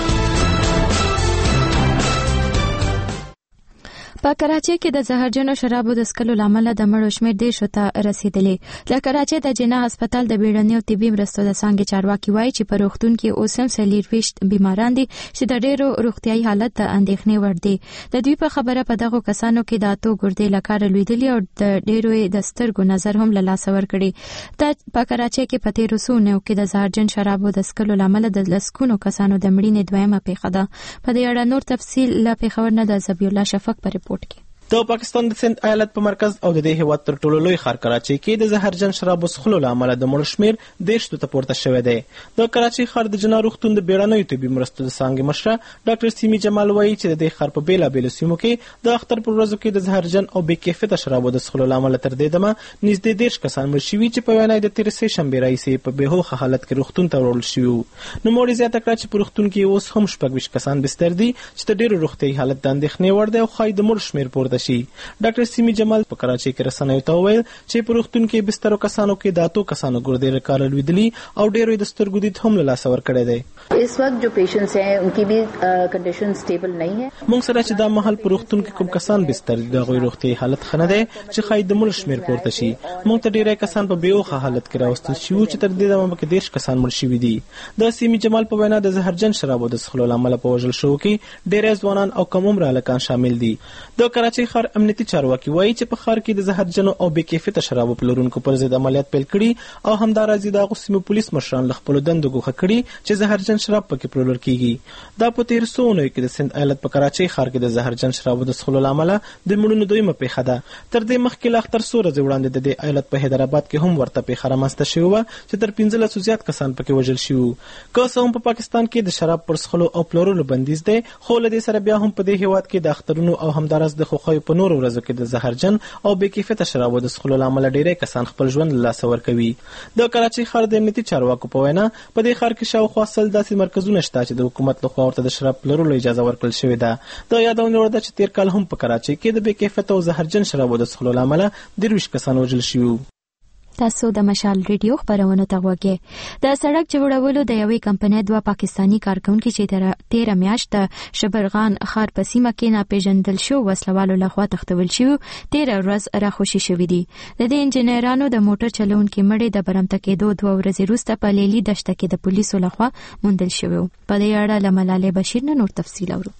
په کراچۍ کې د زهرجنو شرابو د څښلو لامل د مړو شمېر دېرشو ته رسیدلی. د کراچۍ د جناح هسپتال د بیړنیو طبي مرستو د څانګې چارواکي وایي چې په روغتون کې اوس هم څلوېښت بیماران دي چې د ډېرو روغتیایي حالت ته اندېښنې وړ دي. د دوی په خبره په دغو کسانو کې د اتو ګردې له کاره لوېدلي او د ډېرو د سترګو نظر هم له لاسه ورکړي. دا په کراچۍ کې په تېرو څو اونیو کې د زهرجن شرابو د څښلو لامل د لسګونو کسانو د مړینې دویمه پیښه ده. په دې اړه نور تفصیل له پېښور نه د ذبیح الله شفق په ریپورت کې. د پاکستان د سند ایالت په مرکز او د دې هیواد تر ټولو لوی ښار کراچۍ کې د زهرجن شرابو څښلو له امله د مړو شمېر دېرشو ته پورته شوی دی. د کراچۍ ښار د جناح روغتون د بیړنیو طبي مرستو د څانګې مشره ډاکټر سیمي جمال وایي چې د دې ښار په بېلابېلو سیمو کې د اختر پر ورځو کې د زهرجن او بې کیفیته شرابو د څښلو له امله تر دې دمه نږدې دېرش کسان مړه شوي چې په وینا د تېرې سې شنبې راهیسې په بېهوښه حالت کې روغتون ته وړل شوي وو. نوموړې زیاته کړه چې په روغتون کې اوس هم شپږ ویشت کسان بستر دي چې د ډېرو روغتیایي حالت د اندېښنې وړ دی او ښایي د مړو شمېر پورته شي. ډاکټر سیمي جمال په کراچۍ کې رسنیو ته وویل چې په روغتون کې بسترو کسانو کې د اتو کسانو ګردې له کاره لوېدلي او ډېرو د سترګو دید هم له لاسه ورکړی دی. اس وقت جو پیشنٹس ہیں ان کی بھی کنډیشن سټیبل نه ہے. موږ سره چې دا مهال په روغتون کې کوم کسان بستر دي د غوي روغتي حالت خنه ده چې خای د مړ شمیر پورته شي. موږ ته ډیری کسان په بیوخه حالت کې راوستل شي چې تر دې دمه کې دیش کسان مړ شوي دي. د سیمي جمال په وینا د زهرجن شرابو د څښلو لامل په وژل شو کې ډیری ځوانان او کم عمر هلکان شامل دي. د کراچۍ ښار امنیتي چارواکي وایي چې په ښار کې د زهرجنو او بې کیفیته شرابو پلورونکو پر ضد عملیات پیل کړي او همداراز د هغو سیمو پولیس مشران له خپلو دندو ګوښه کړي چې زهرجن شراب پکې پلورل کیږي. دا په تېر څو اونیو کې د سند ایالت په کراچۍ ښار کې د زهرجن شرابو د څښلو له امله د مړونو دویمه پیښه ده. تر دې مخکې له اختر څو ورځې وړاندې د دې ایالت په حیدرآباد کې هم ورته پیښه رامنځته شوې وه چې تر پنځلسو زیات کسان پکې وژل شوي وو. که څه هم په پاکستان کې د شراب پر څښلو او پلورلو بندیز دی خو له دې سره بیا هم په دې هیواد کې د اخترونو او همداراز د خوښیو په نورو ورځو کې د زهرجن او بې کیفیته شرابو د څښلو له امله ډېری کسان خپل ژوند له لاسه ورکوي. د کراچۍ ښار د امنیتي چارواکو په وینا په دې ښار کې شاوخوا سل داسې مرکزونه شته چې د حکومت لخوا ورته د شراب پلورلو اجازه ورکړل شوې ده. د یادونې وړ ده چې تېر کال هم په کراچۍ کې د بې کیفیته او زهرجن شرابو د څښلو له امله دېرویشت کسان وژل شوي وو. تاسو د مشال ریډیو خبرونه ته وګورئ. د سړک جوړولو د یوې کمپنۍ دوه پاکستانی کارکونکو چې تیر میاشت د شبرغان ښار په سیمه کې ناپېژندل شو وسلوالو لخوا تښتول شو تیر ورځ راخوشي شوې دي. د دې انجنیرانو د موټر چلونکي مړی د برمته کېدو دوه ورځې وروسته په لیلي دشته کې د پولیسو لخوا موندل شوی. په دې اړه له ملالۍ بشیر نه نور تفصیل اورو.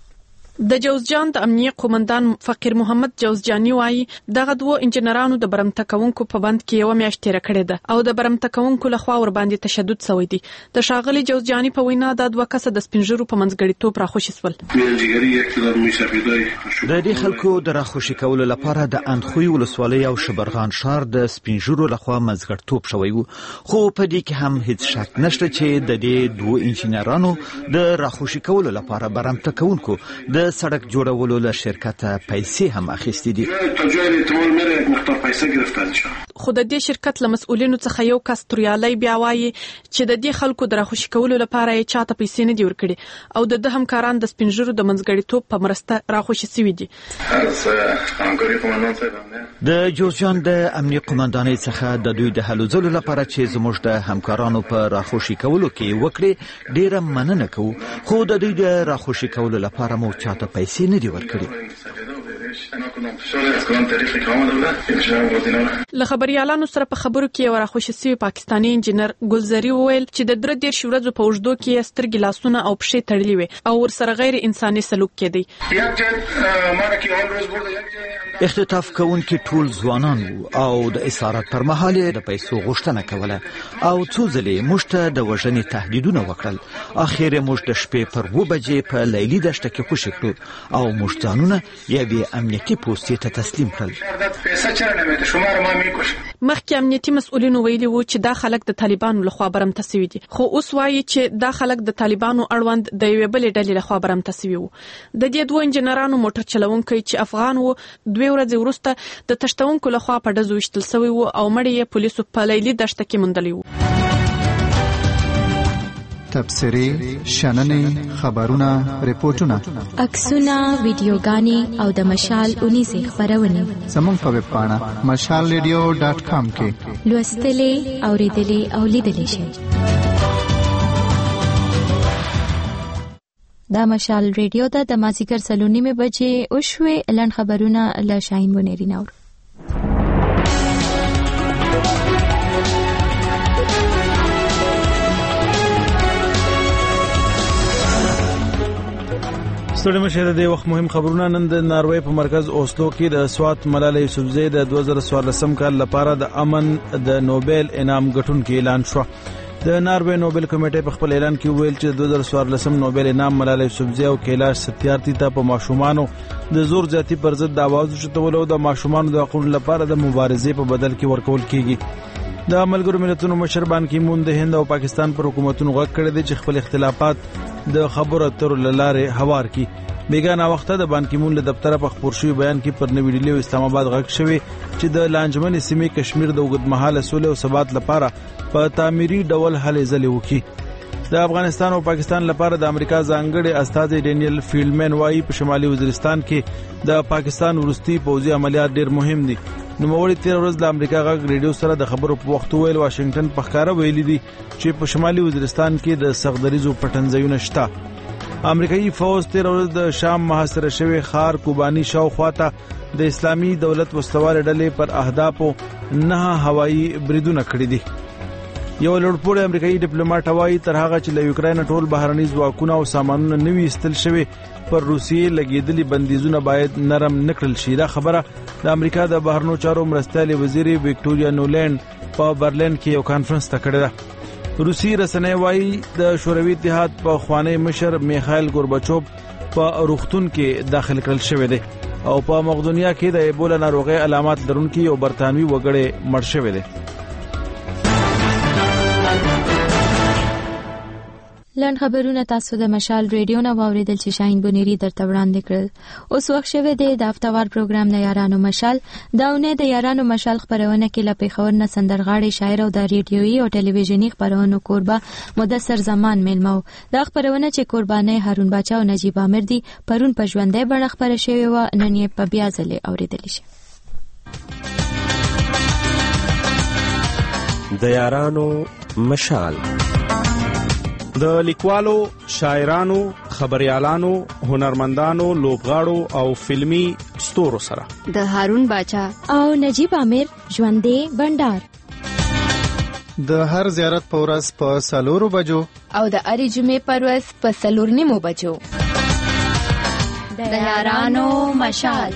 د جوزجان د امنیه قومندان فقیر محمد جوزجانی وایي دغه دوه انجنیرانو د برمته کوونکو په بند کې یو میاشت تیر کړې ده او د برمته کوونکو لخوا ور باندې تشدد شوی دی. د شاغلي جوزجانی په وینا د دوه کسه د سپینجرو په منځګړیتوب راخوشي سول. د دې خلکو د راخوشي کولو لپاره د اندخوی ولسوالۍ او شبرغان ښار د سپینجرو لخوا منځګړیتوب شوی وو خو په دې کې هم هیڅ شک نشته چې د دې دوه انجنیرانو د راخوشي کولو لپاره برمته کوونکو د سړک جوړولو له شرکته پیسې هم اخیستې دي. خو د دې شرکت له مسؤلینو څخه یو کس تریالي بیا وایي چې د دې خلکو د راخوشي کولو لپاره یې چاته پیسې نه دي ورکړي او د ده همکاران د سپینجرو د منځګړیتوب په مرسته راخوشي سوي دي. د جوزجان د امنیه قومندانۍ څخه د دوی د هلو ځلو لپاره چې زموږ د همکارانو په راخوشي کولو کې وکړي ډیره مننه کوو خو د دوی د راخوشي کولو لپاره مو چاته پیسې نه دي ورکړي. له خبريالانو سره په خبرو کې یو راخوشي سوي پاکستاني انجنیر ګلزري وویل چې د درې دېرش ورځو په اوږدو کې سترګې لاسونه او پښې تړلې وي او ورسره غیر انساني سلوک کېدی. اختطاف کوونکي ټول ځوانان وو او د اسارت پر مهال د پیسو غوښتنه کوله او څو ځلې موږ ته د وژنې تهدیدونه وکړل. اخر موږ د شپې پر اووه بجې په لیلي دښته کې خوشي کړو او موږ ځانونه یوې امنیتي پوستې ته تسلیم کړل. مخکې امنیتي مسؤلینو ویلي وو چې دا خلک د طالبانو لخوا برمته سوي دي، خو اوس وایي چې دا خلک د طالبانو اړوند د یوې بلې ډلې لخوا برمته سوي وو. د دې دوه انجنیرانو موټر چلونکي چې افغان وو دوه ورځې وروسته د تشتونکو لخوا په ډزو وشتل سوي وو او مړی یې پولیسو په لیلي دښته کې موندلی وو. تبصرې، شننې، خبرونه، ریپورتونه، عکسونه، ویډیوګانې او د مشال اونیزې خپرونې زموږ په ویب پاڼه مشال ریډیو ډاټ کام کې لوستلې، اوریدلې او لیدلې شئ. دا مشال ریډیو ده د مازیګر څلور نیمې بجې وشوې. لنډ خبرونه له شاهین بونیری نور. ستړي مشه د وخت مهم خبرونه. نن د ناروې په مرکز اوسلو کې د سوات ملاله یوسفزۍ د دوه زره څوارلسم کال لپاره د امن د نوبل انعام ګټونکو اعلان شو. د ناروې نوبل کمیټې په خپل اعلان کې ویل چې دوه زره څوارلسم نوبل انعام ملاله یوسفزۍ او کیلاش ستیارتي ته په ماشومانو د زور زیاتی پر ضد د आवाज چتولو د ماشومانو د حقوقو لپاره د مبارزې په بدل کې ورکول کیږي. د ملګرو ملتونو مشر بان کی مون د هند او پاکستان پر حکومتونو غږ کړی دی چې خپل اختلافات د خبرو اترو لاره هوار کی. بیگانه وخته د بان کی مون له دفتر په خبر شوی بیان کې پر نوی ډیلی اسلام آباد غږ شوی چې د لانجمن سیمې کشمیر د وګدمحاله سولې او ثبات لپاره په تعمیري ډول هلې ځلې وکړي. د افغانستان او پاکستان لپاره د امریکا ځانګړي استازي ډینیل فیلډمن وايي په شمالي وزیرستان کې د پاکستان ورستي پوځي عملیات ډېر مهم دي. نو موري تیر ورځ د امریکا غږ ریډیو سره د خبرو په وخت ویل واشنگټن په ښکارا ویلي دي چې په شمالي وزیرستان کې د سغدریزو پټنځایونه شته. امریکایي فوج تیر ورځ د شام محاصره شوی خار کوبانی شاوخواته د اسلامي دولت وسوال ډلې پر اهدافو نه هوایي بریدونه کړی دي. یو لوړپوړی امریکایي ډیپلوماټ وايي تر هغه چې له یوکرين ټول بهرني ځواکونه او سامانونه نوي استل شوی پر روسیې لګیدلي بندیزونه باید نرم نکړل شي. دا خبره د امریکا د بهرنیو چارو مرستیالي وزیر وکټوریا نولند په برلین کې یو کانفرنس ته کړی ده. روسي رسنۍ وايي د شوروي اتحاد په خوانی مشر میخائیل گورباچوف په روغتون کې داخل کړل شوی دی او په مقدونیا کې د ایبولا ناروغي علامات لرونکي یو برتانوي وګړی مړ شوی دی. لنډ خبرونه تاسو د مشال ریډیو نه واوریدل چې شاهین بونیری درته وړاندې کړل. اوس وخت شوه د هفتوار پروګرام د یارانو مشال. داونه د یارانو مشال خبرونه کې له پیښور نه سندرغاړي شاعر او د ریډیويي او ټلویزیونی خبرونو کوربه مدثر زمان ملمو. دا خبرونه چې قرباني هارون باچا او نجیب عامر دي پرون په ژوندۍ بڼه خبره شوی و، نن یې په بیا ځلې اوریدل شي. د یارانو مشال د لیکوالو، شاعرانو، خبريالانو، هنرمندانو، لوبغاړو او فلمی ستورو سره د هارون باچا او نجیب عامر ژوندې بندر د هر زیارت په ورځ په سلورو بجو او د اړې جمعې په ورځ په سلور نیمو بجو د یارانو مشال.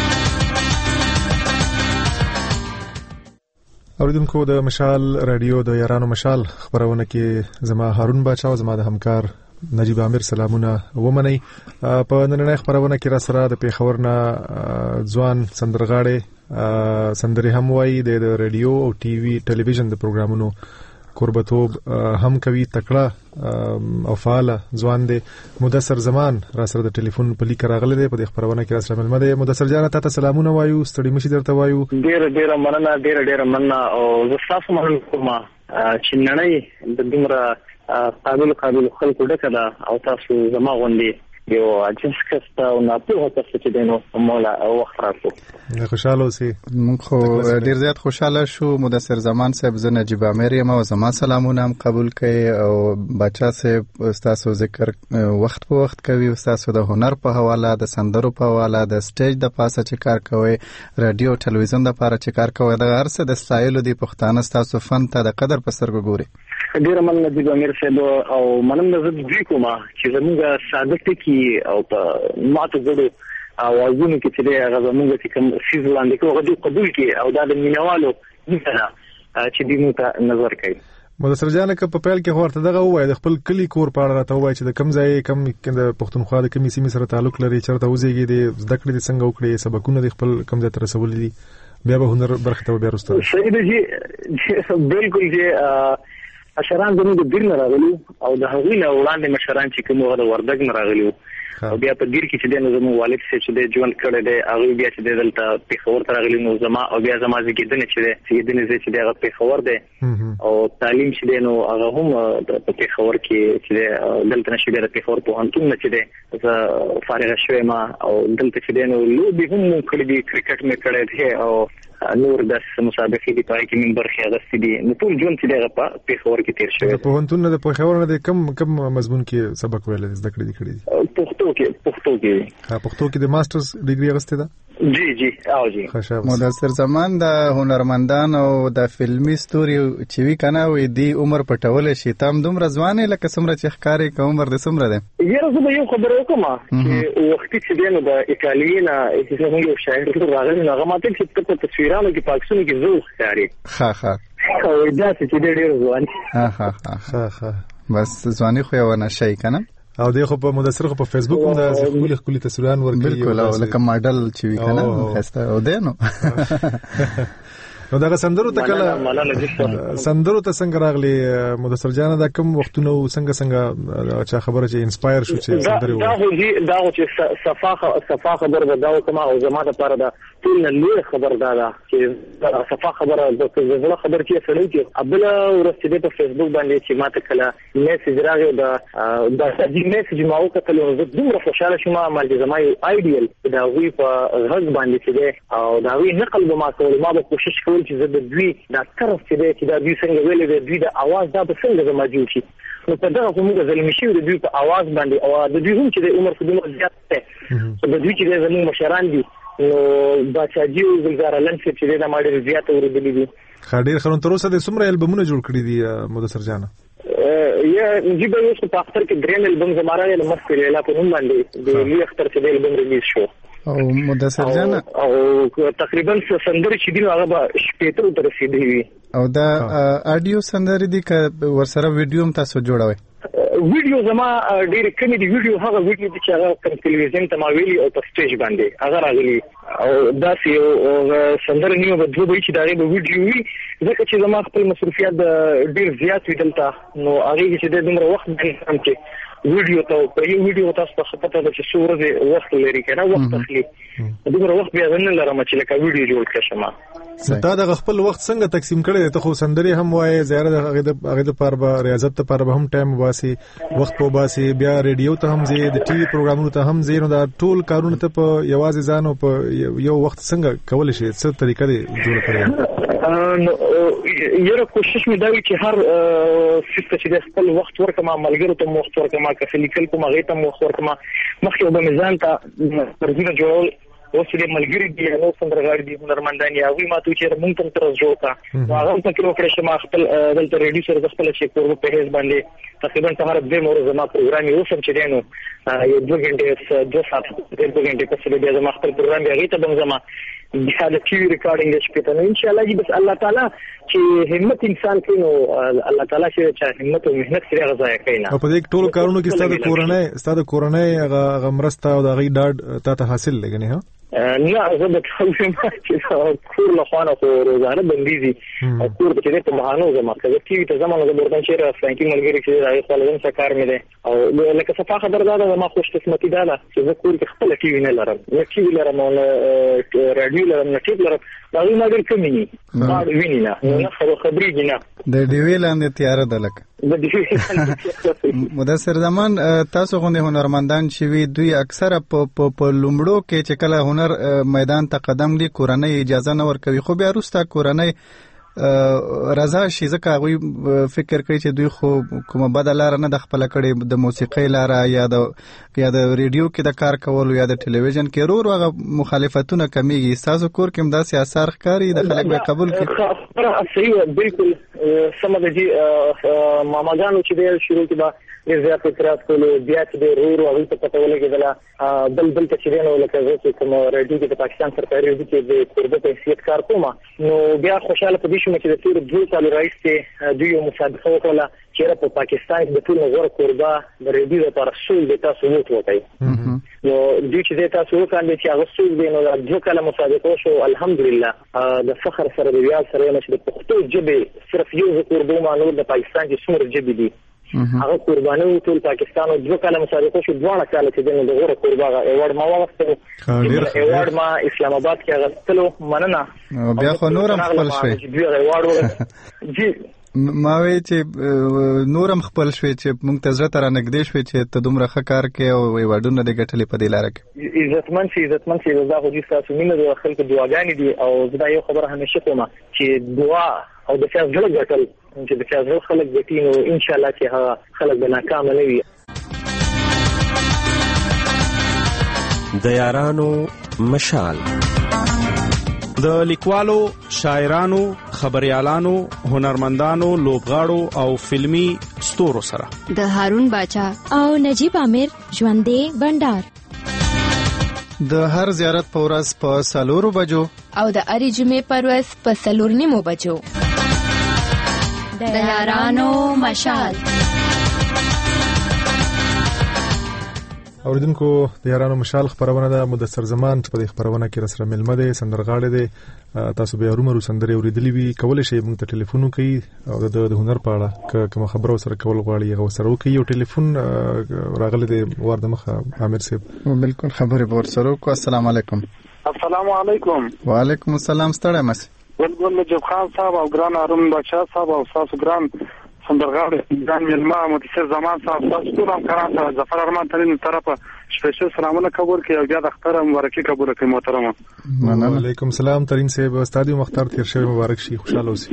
اوریدونکو د مشال رادیو د یارانو مشال خبرونه کې زما هارون باچا او زما د همکار نجیب عامر سلامونه ومني. په نننۍ خبرونه کې را سره د پیښور نه ځوان سندرغاړي سندري هم وایي د رادیو او ټي وي ټلویزیون د پروګرامونو قربتوب هم کوي. تکړه او فعال ځوان دی مدثر زمان را سره د ټلیفون په لیک راغلی دی. په دې خبرونه کې را سره ملمه دی. مدثر جان ته سلامونه وایو، ستړي مشي درته وایو. ډیر ډیر مننه، ډیر ډیر مننه او زه تاسو مننه کوم چې نړۍ د دومره قابل قابل خلکو ډکه ده او تاسو زما غوندي یو عجز کسته او ناپوهه کسته چې دینو مولا وخت راکو. خوشاله اوسئ. موږ خو ډیر زیات خوشاله شو. مدثر زمان صاحب زه نجیب عامر یم او زما سلامونه هم قبول کړئ او باچا صاحب تاسو ذکر وخت په وخت کوي، تاسو د هنر په حواله، د سندرو په حواله، د سټیج د پاسه چې کار کوي، رادیو ټلویزیون د لپاره چې کار کوي، د هر څه د ستایلو دی پښتانه تاسو فن ته د قدر په سترګو ګوري. ډیر مننه نجیب عامر صاحب او مننه زه دوی کوم چې زموږ ساده ټکی او په ماته غوډو اوازونه کې چې هغه زموږ چې کوم سیز لاندې کوي هغه قبول کړي او دا د مینوالو نه چې دې موږ نظر کوي. مدثر جان که په پیل کې ورته دغه وای د خپل کلی کور په اړه راته وای چې د کم ځای کم د پښتونخوا د کمی سیمې سره تعلق لري چرته وزيږي د زده کړې د څنګه وکړي سبقونه د خپل کم ځای تر رسولي دي بیا به هنر برخه ته بیا رسته. صحیح دی بالکل چې اشران زموږ د دیر نه راغلي او د هغوی نه وړاندې مشران چې کوم هغه د وردګ نه راغلي او بیا په دیر کې چې د زموږ والد سره چې د ژوند کړی دی هغه بیا چې دلته پیښور ته راغلي نو زما او بیا زما زیږیدنه چې دی زیږیدنه چې هغه پیښور دی او تعلیم چې دی نو هغه هم په پیښور کې چې دلته نشي د پیښور په هنتون نه چې دی زه فارغ شوم او دلته چې دی نو لوبي هم کړی دی کرکټ مې کړی دی او نور د مسابقې دی پای کې من برخه غوښتي دي نو ټول ژوند چې دغه په پیښور کې تیر شوی په هنتون نه د پیښور نه د کم کم مضمون کې سبق ویل زده کړی دي کړی دي پښتو کې پښتو کې ها پښتو کې د ماسترز ډیګري غوښته ده جی جی او جی مدثر زمان د هنرمندان او د فلمي ستوري چې وی کنه وې دی عمر پټول شي تام دومره ځوانه لکه څومره چې ښکارې کوم عمر د څومره ده یره زه به یو خبر وکم چې وخت چې دینو د ایتالینا چې څنګه یو شاعر راغلی هغه ماته چې په تصویرانو کې پاکستان کې زو ښکاري ها ها او دا چې ډېر ځوان ها ها ها ها بس ځواني خو یو نه شي کنه او دغه په مدثر خو په فیسبوک هم د خپل خپل تصویران ورکړي بالکل لکه ماډل چې وی کنه خسته او دینو نو دا سندرو ته کله سندرو ته څنګه راغلي مدثر جان دا کوم وختونه څنګه څنګه چا خبره چې انسپایر شو چې سندري دا خو دي دا چې صفاخه صفاخه خبر بداو کما او زماده لپاره دا ټول نه خبر دا چې صفاخه خبره د زړه خبر چې سړی چې ابل ورسته په فیسبوک باندې چې ماته کله میسج راغی دا دا دې میسج ما وکړل او زه دومره خوشاله شوم ما چې زما یو ایډیل دا وی په غږ باندې چې او دا وی نقل به ما کول ما به کوشش کوم چې زه د دوی دا طرف چې دی چې دا دوی څنګه ویلې د دوی د आवाज دا به څنګه زما جوړ شي نو په دغه کومه ځلمی شي د دوی په आवाज باندې او د دوی هم چې د عمر په دومره زیات دی د دوی چې زموږ مشران دي نو بچاجي او زلزار لنس چې دا ماډل زیات ورېدلې دي خاډیر خرون تر اوسه د څومره البومونه جوړ کړی دي مدثر جان یا جيبه یو په اختر کې دریم البوم زماره له مخکې له په نوم باندې د لوی اختر چې د البوم ریلیز شو او مدثر جان او تقریبا سندري چې دی هغه به شپېته تر رسیدلی او دا اډیو سندري دي ک ورسره ویډیو هم تاسو جوړوي ویډیو زما ډېر کمی دی ویډیو هغه ویډیو چې هغه کوم ټلویزیون ته ما ویلي او په سټیج باندې هغه راغلی او دا سی سندره نیو په دوه وی چې دا غو ویډیو وی ځکه چې زما خپل مصرفيات ډېر زیات وي دلته نو هغه چې د دومره وخت باندې هم چې ویډیو ته په یو ویډیو تاسو ته پته ده چې څوره وخت لري کنه وخت اخلي دومره وخت بیا نه لرم چې لکه ویډیو جوړ کړم تا د خپل وخت څنګه تقسیم کړی ته خو سندري هم وای زیاره هغه د هغه د پر ریاضت ته پر هم ټایم واسي وخت په باسي بیا ریډیو ته هم زی د ټي وي پروګرامونو ته هم زی نو دا ټول کارونه ته په یوازې ځانو په یو وخت څنګه کول شي څه طریقه دی جوړ کړی یره کوشش مې دا وی چې هر څه چې د خپل وخت ورکما ملګرو ته وخت ورکما کفلیکل کوم هغه ته وخت ورکما مخکې به میزان ته پرځونه جوړول او چې ملګری دی نو څنګه دي هنرمندان یا وی ما ته چې مونږ ته تر جوړ کا هغه څه کړو کړی چې ما خپل دلته ریډیو سره خپل چې کورو په هیڅ باندې تقریبا سهار د مور زما پروګرام یو سم چې دینو یو دوه غنټې دوه ساعت دوه غنټې په څیر بیا زما خپل پروګرام یې ته بم زما د ټي وي ریکارډینګ شپې ته ان شاء الله جی بس الله تعالی چې همت انسان کینو الله تعالی چې همت او مهنت سره غزا کوي نه په دې ټول کارونو کې ستاسو کورنۍ ستاسو کورنۍ غمرسته او د غي ډاډ ته حاصل لګنی ها نه زه د ټولم چې کور له خوانه خو روزانه بنديزي او کور ته چې په مهانو زما کوي ټي وي ته زمونږ د بردان شهر فرانکي ملګری چې راځي خپل ځم څه کار مې ده او لکه صفه خبر ده ما خوش قسمتي ده چې زه کور کې خپل ټي وي نه لرم نه ټي وي لرم او رادیو لرم نه ټي وي لرم دا یو ماډل کمی نه ما ویني نه نه خبرې نه د ډیوی لاندې تیار ده لکه مدثر زمان تاسو غوندې هنرمندان چې وی دوی اکثره په په لومړو کې چې کله هنر میدان ته قدم دی کورنۍ اجازه نه ورکوي خو بیا وروسته کورنۍ رضا شي ځکه هغوی فکر کوي چې دوی خو کومه بده لاره نه د خپله کړې د موسیقۍ لاره یا د یا د ریډیو کې د کار کولو یا د ټلویزیون کې ورو ورو هغه مخالفتونه کمیږي. ستاسو کور کې هم داسې اثار ښکاري د خلک به قبول کړي؟ صحیح بالکل سمه ده چې ماماګانو چې دی شروع کې به ډېر زیات اعتراض کولو، بیا چې دی ورو ورو هغوی ته پته ولګېدله بل بل ته چې دی نو لکه زه چې کوم ریډیو کې د پاکستان سرکاري ریډیو کې د کوربه په حیثیت کار کوم نو بیا خوشحاله په دې شوم چې د تېرو دوو کالو راهیسې دوی یو مسابقه وکړله چې په پاکستان کې د ټولو غوره کوربه د ریډیو لپاره څوک دی تاسو ووټ وکړئ. نو دوی چې دی تاسو وکاندئ چې هغه څوک دی نو د دوه کاله مسابقه وشو. الحمدلله د فخر سره د ویاړ سره یم چې د پښتو ژبې صرف یو زه کوربه وم، نور د پاکستان چې څومره ژبې دي هغه قرباني و ټول پاکستان او دوه کاله مسابقه شو، دواړه کاله چې د غوره قربا ایوارډ ما واغستلو، ایوارډ ما اسلام آباد کې اغستلو. مننه. بیا خو نورم خپل شوي دوی ایوارډ جی ما وی چې نورم خپل شوي چې موږ ته زړه ته رانږدې شوي چې ته دومره ښه کار کوې او ایوارډونه دې ګټلې په دې لاره کې. عزتمن شي عزتمن شي دا خو دې ستاسو مینه د خلکو دعاګانې دي او زه دا یو خبره همیشه کوم چې دعا او د چا زړه ګټل چې د چا زړه خلک ګټي نو ان شاء الله چې هغه خلک به ناکام نه وي. د یارانو مشال د لیکوالو، شاعرانو، خبريالانو، هنرمندانو، لوبغاړو او فلمی ستورو سره د هارون باچا او نجیب عامر ژوندې بندر د هر زیارت په ورځ په سلورو بجو او د اړې جمعې په ورځ په سلور نیمو بجو د یارانو مشال. اوریدونکو د یارانو مشال خبرونه ده مدثر زمان په دې خبرونه کې رسره ملمه ده سندرغاړي ده تاسو به هرومرو سندري اوریدلې وي کولای شئ موږ ته ټلیفون وکړئ او د هنر په اړه کوم خبرو سره کول غواړي هغه سره وکړئ. یو ټلیفون راغلی دی ورده مخه عامر صاحب بالکل خبره ور سره کو. السلام علیکم. السلام علیکم. وعلیکم السلام. ستړی مس ګل نجیب خان صاحب او ګران هارون بچا صاحب او تاسو ګران سندرغاړي ځان ملما مدثر زمان صاحب تاسو ټول همکاران ته ظفر ارمان ترين طرفه سپیشل سلامونه قبول کړئ او بیا د اختر مبارکي قبول کړئ محترمه. وعلیکم السلام ترين صاحب استاد مختار تیر شوی مبارک شي خوشاله اوسئ.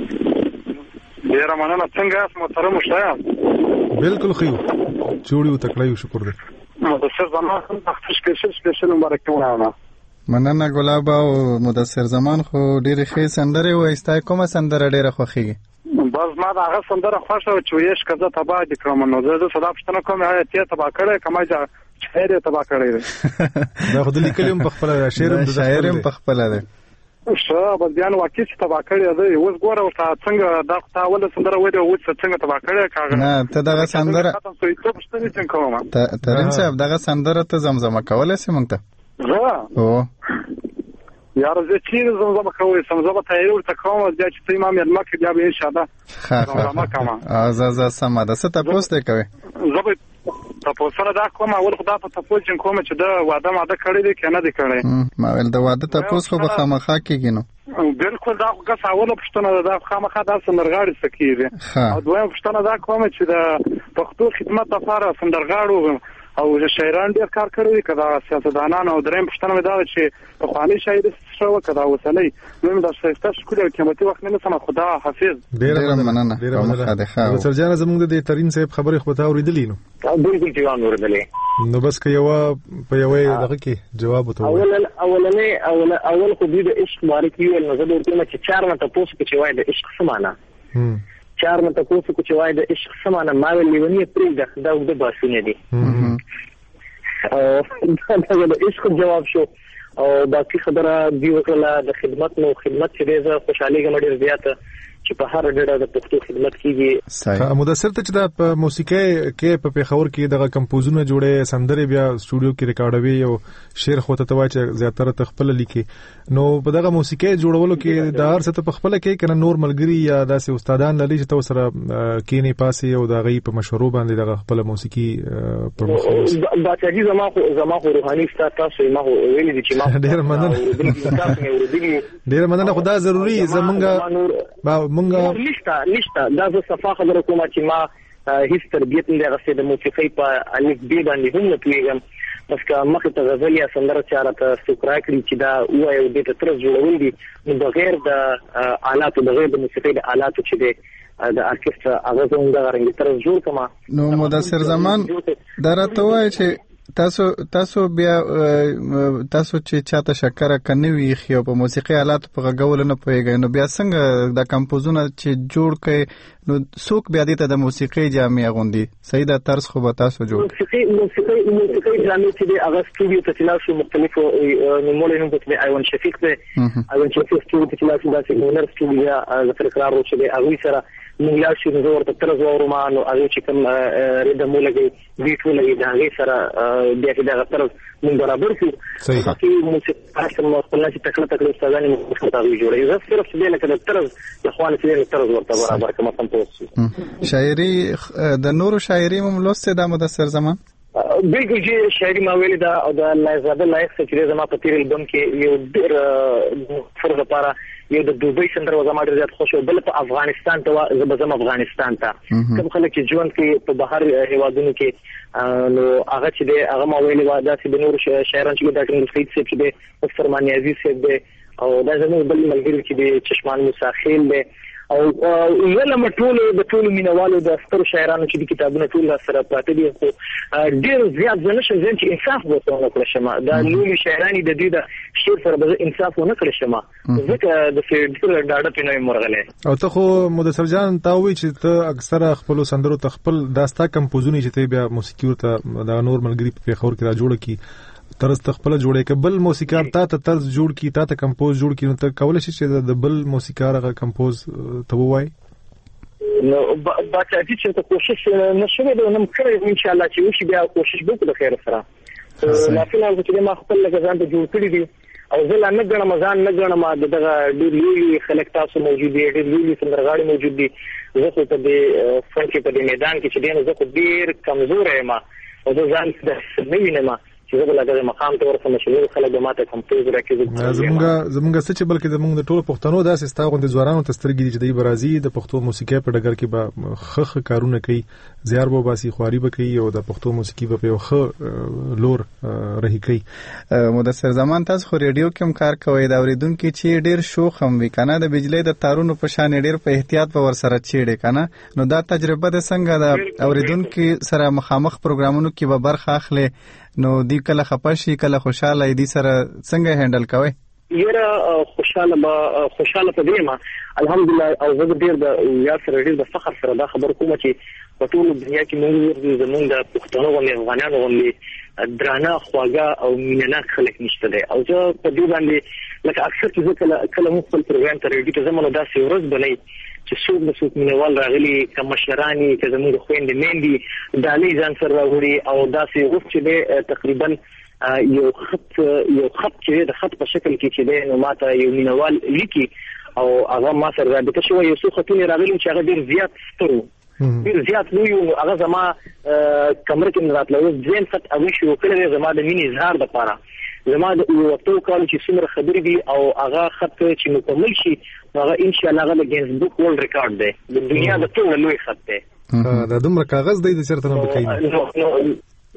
ډیر مننه. څنګه یاست محترم مشاهد؟ بالکل خو جوړیو تکړه شکر دې مدثر زمان اختر سپیشل سپیشل مبارکي ونه. مننه ګلاب او مدثر زمان خو ډېرې ښې سندرې وایستای. کومه سندره ډېره خوښیږي؟ بس ما دا هغه سندره خوښه و چې ویش کزه تبا د کړم نو زه صدا پښتنه کوم هغه ته تبا کړې کما چې شاعر تبا کړې دا خو د لیکلم په خپل شعر د شاعرم په خپل ده شو بس بیان واقعي چې تبا کړې ده اوس ګوره ورته څنګه دا تاول سندره وایي او څنګه تبا کړې کاغه نه ته دغه سندره ته ترين صاحب دغه سندره ته زمزمه کولای سي مونږ ته زه او یار زه چې زمزمه کوي زمزمه ته یو ته کوم بیا چې ته امام یلما کې بیا به ان شاء الله زمزمه کوم از از سم ده ست تاسو ته کوي زه به تاسو سره دا کوم اول خدا ته تاسو چې کوم چې دا واده ماده کړی دی کنه دی کړی ما ول دا واده تاسو خو به خامخا کېږي نو بالکل دا خو اوله پښتنه دا خامخا دا سندرغاړي سکیږي او دویم پښتنه دا کوم چې د پښتو خدمت لپاره سندرغاړو او شاعران ډېر کار کړی کدا سیاستدانان او دریم پښتنه دا چې په خواني شاعر شو کدا وسلې نو دا څه شکل او قیمتي وخت نه سم خدا حافظ. ډېر مننه. ډېر مننه. سرجان زموږ د ترين صاحب خبرې خو ته اوریدلې نو بالکل جواب اوریدلې نو بس که یو په یو دغه کې جواب وته اول اولنې اول اول خو دې د عشق بارک یو نو زه ورته چې چار نه تاسو کې چې وای د عشق سمانه چار نه تاسو کو چې وای د عشق سمانه ما لیونی پرې دا د باسونه دي او دا د عشق جواب شو او باقي خبره دی وکړه د خدمت نو خدمت چې زه خوشحالي کوم ډیر زیاته چې په هر ډېر د پښتو خدمت کیږي. صحیح. مدثر ته چې د موسیقي کې په پیښور کې دغه کمپوزونه جوړې سندرې بیا سټوډیو کې ریکارډوي او شعر خو ته توای چې زیاتره تخپل لیکي نو په دغه موسیقي جوړولو کې د هر څه په خپل کې کنه نور ملګری یا داسې استادان لري چې تاسو سره کینی پاسي او دغه په مشورو باندې دغه خپل موسیقي پر مخ دا چې زما خو زما خو روحاني ستاسو تاسو ما ویل دي چې ما ډېر مننه ډېر مننه خدا ضروري زمونږ مونږه نشته نشته دا زه صفه خبره کوم چې ما هیڅ تربیت نه غسه د موسیقي په الف بي باندې هم نه پیږم بس که مخ ته غزل یا سندره چاره ته سوکرا کړی چې دا وایو د تر جوړول دي نو بغیر د آلات بغیر د موسیقي د آلات چې د د ارکسترا هغه څنګه غوړي تر جوړ کما نو مدثر زمان درته وای چې تاسو تاسو بیا تاسو چې چاته شکر کنوي خو په موسیقي آلات په غوول نه پويږي نو بیا څنګه د کمپوزونه چې جوړ کړي نو څوک بیا دې ته د موسیقي جامع غوندي صحیح د طرز خو به تاسو جوړ موسیقي موسیقي موسیقي جامع چې د هغه سټوډیو ته تلاسو مختلفو نمونه هم په ایوان شفیق ته ایوان شفیق سټوډیو ته تلاسو د سیګنر سټوډیو د فکرارو چې د هغه سره موږ لا شي نو ورته طرز ورمانو هغه چې کوم ریده مولګي بیټ ولګي دا هغه سره بیا چې دا طرز موږ برابر شو صحیح چې موسیقي سره خپل چې تکړه تکړه استادان موږ ته جوړي زه صرف دې لکه د طرز د خوانه چې طرز ورته برابر کوم کمپوز شاعري د نورو شاعري مملوسته د مدثر زمان بالکل چې شاعري ما ویل دا او د لایزاده لایق چې زما په تیر البم کې یو ډېر فرض لپاره یو د دوبۍ سندره زما ډېر زیات خوشو بل په افغانستان ته زما افغانستان ته کوم خلک چې ژوند کې په بهر هیوادونو کې نو هغه چې د هغه ما ویل دا چې د نور شاعرانو چې د ډاکټر سید صاحب چې د فرمان عزیز صاحب او دا زموږ بل ملګری چې د چشمان موسی خیل دی او ولهم ټول د ټول مینوالو د ستر شاعرانو چې د کتابونو ټول سره پاتې دي خو ډېر زیات ځنه شې چې انصاف وته نه کړی شمه دا لوی شاعرانی د دې د شعر سره به انصاف ونه کړی شمه ځکه د فیډر ډاډه پینې مرغله او ته خو مدثر جان تا وی چې ته اکثره خپل سندرو ته خپل داستا کمپوزونی چې ته بیا موسیقي ته د نور ملګری په خور کې را جوړ کی طرز تخپل جوړې کبل موسیقار تا ته طرز جوړ کی تا ته کمپوز جوړ کی نو ته کولای شې چې د بل موسیقار غا کمپوز ته وای نو با چې چې ته کوشش نشوي د نن کړې ان شاء الله چې وشي بیا کوشش وکړو د خیر سره لا فلال چې ما خپل لګزان ته جوړ کړی دي او زه نه غواړم ځان نه غواړم دغه ډېر لوی خلک تاسو موجود دي ډېر لوی سندرغاړي موجود دي زه خو په دې فن کې په دې میدان کې چې دین زه خو ډېر کمزور یم او زه ځان د نه وینم چې زه بلګه مقام ته ورسم چې خلک به ماته کمپوز راکړي زمونږ زمونږ څه چې بلکې زمونږ د ټولو پښتنو داسې ستاغوند ځوانانو تسترګي چې د برازي د پښتو موسیقي په ډګر کې به خخ کارونه کوي زیار بو باسي خواري به کوي او د پښتو موسیقي په یو خ لور رہی کوي مدثر زمان تاسو خو ریډیو کې هم کار کوي دا اوریدونکو چې ډیر شوخ هم وکنه د بجلی د تارونو په شان ډیر په احتیاط په ور سره چیړي کنه نو دا تجربه د څنګه د اوریدونکو سره مخامخ پروګرامونو کې به برخه اخلي نو دی کله خپشي کله خوشاله دي سره څنګه هندل کوي یره خوشاله با خوشاله پدېما الحمدلله او زه ډیر د یا سره ډیر د فخر سره دا خبر کوم چې په ټول دنیا کې موږ زمونږ د پښتنو او افغانانو غوښتي درانه خواږه او مینناک خلک نشته دي او زه په دې باندې لکه اکثر چې کله کله موږ خپل پروګرام ته ریډي ته زمونږ داسې ورځ بنئ چې څوک د څوک مینوال راغلي کوم مشرانی چې زموږ خويندې مېندې دالې ځان سره راوړي او داسې وخت چې تقریبا یو خط یو خط چې د خط په شکل کې چې نو ماته یو مینوال لیکي او هغه ما سره رابطه شو یو څو خطونه راغلي چې هغه ډیر زیات سترو ډیر زیات لوی هغه زما کمره کې راتلو ځین خط اوی شو کله زما د مینې اظهار لپاره زما د یو وختو کال چې څومره خبرې دي او هغه خط چې مکمل شي هغه ان شاء الله هغه د ګینز بوک ورلد ریکارډ دی د دنیا د ټولو لوی خط دی دا دومره کاغذ دی د چرته نه بکای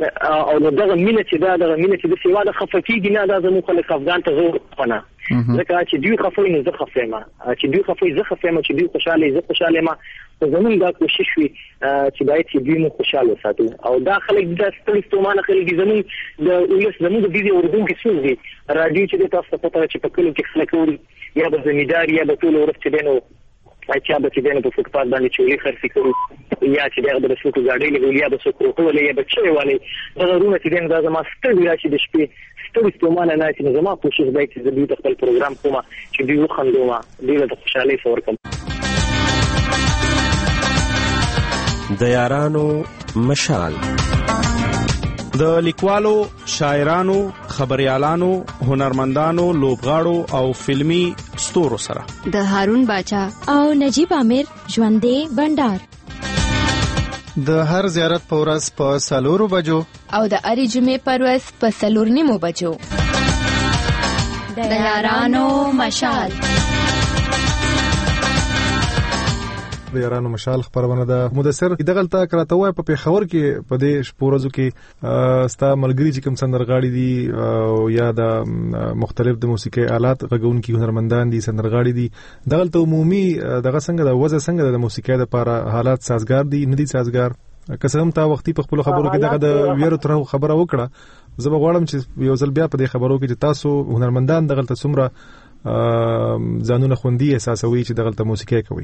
او دغه مینه چې دا دغه مینه چې د سیوا د خفقېږي نه دا زموږ خلک افغان ته زور پنه ځکه چې دوی خفې نه زه خفې ما چې دوی خفې زه خفې ما چې دوی خوشاله زه خوشاله ما زموږ دا کوشش وي چې باید چې دوی مو خوشاله وساتو او دا خلک د ستړي ستومانه خلک زموږ د ولس زموږ د دې اردن کې څو دي رادیو چې تاسو پته چې په کلو کې خلک وي یا به زمیدار یا به ټول ورځ چې دینو چې به چې دینو په فوټبال باندې چولې خرڅ کوي یا چې دغه د سوق گاډي لګولیا به سوق ورکولې یا به چې والي دا رونه چې دین دا زما ستړي راشي د شپې ستړي ستومانه نه چې زما کوشش دی چې د خپل پروګرام کوم چې دوی وخندوم دوی له خوشحالي سره کوم د یارانو مشال د لیکوالو شاعرانو خبريالانو هنرمندانو لوبغاړو او فلمی ستورو سره د هارون باچا او نجیب عامر ژوندې بندر د هر زیارت په ورځ په سالورو بجو او د اړې جمعې په ورځ په سلور نیمو بجو د یارانو مشال د یارانو مشال خبرونه ده مدثر دغلطه کراته وای په پیښور کې په دې شپورزو کې ستا ملګری چې کوم سندرغاړي دي او یا د مختلف د موسیقي آلات غږونکي هنرمندان دي سندرغاړي دي دغلطه عمومي دغه څنګه د وځه څنګه د موسیقي لپاره حالات سازگار دي نه دي سازگار قسم تا وختي په خپل خبرو کې دغه د ویرو تر خبره وکړه زه به غواړم چې یو ځل بیا په دې خبرو کې چې تاسو هنرمندان دغلطه څومره ځانونه خوندي احساسوي چې دغلطه موسیقي کوي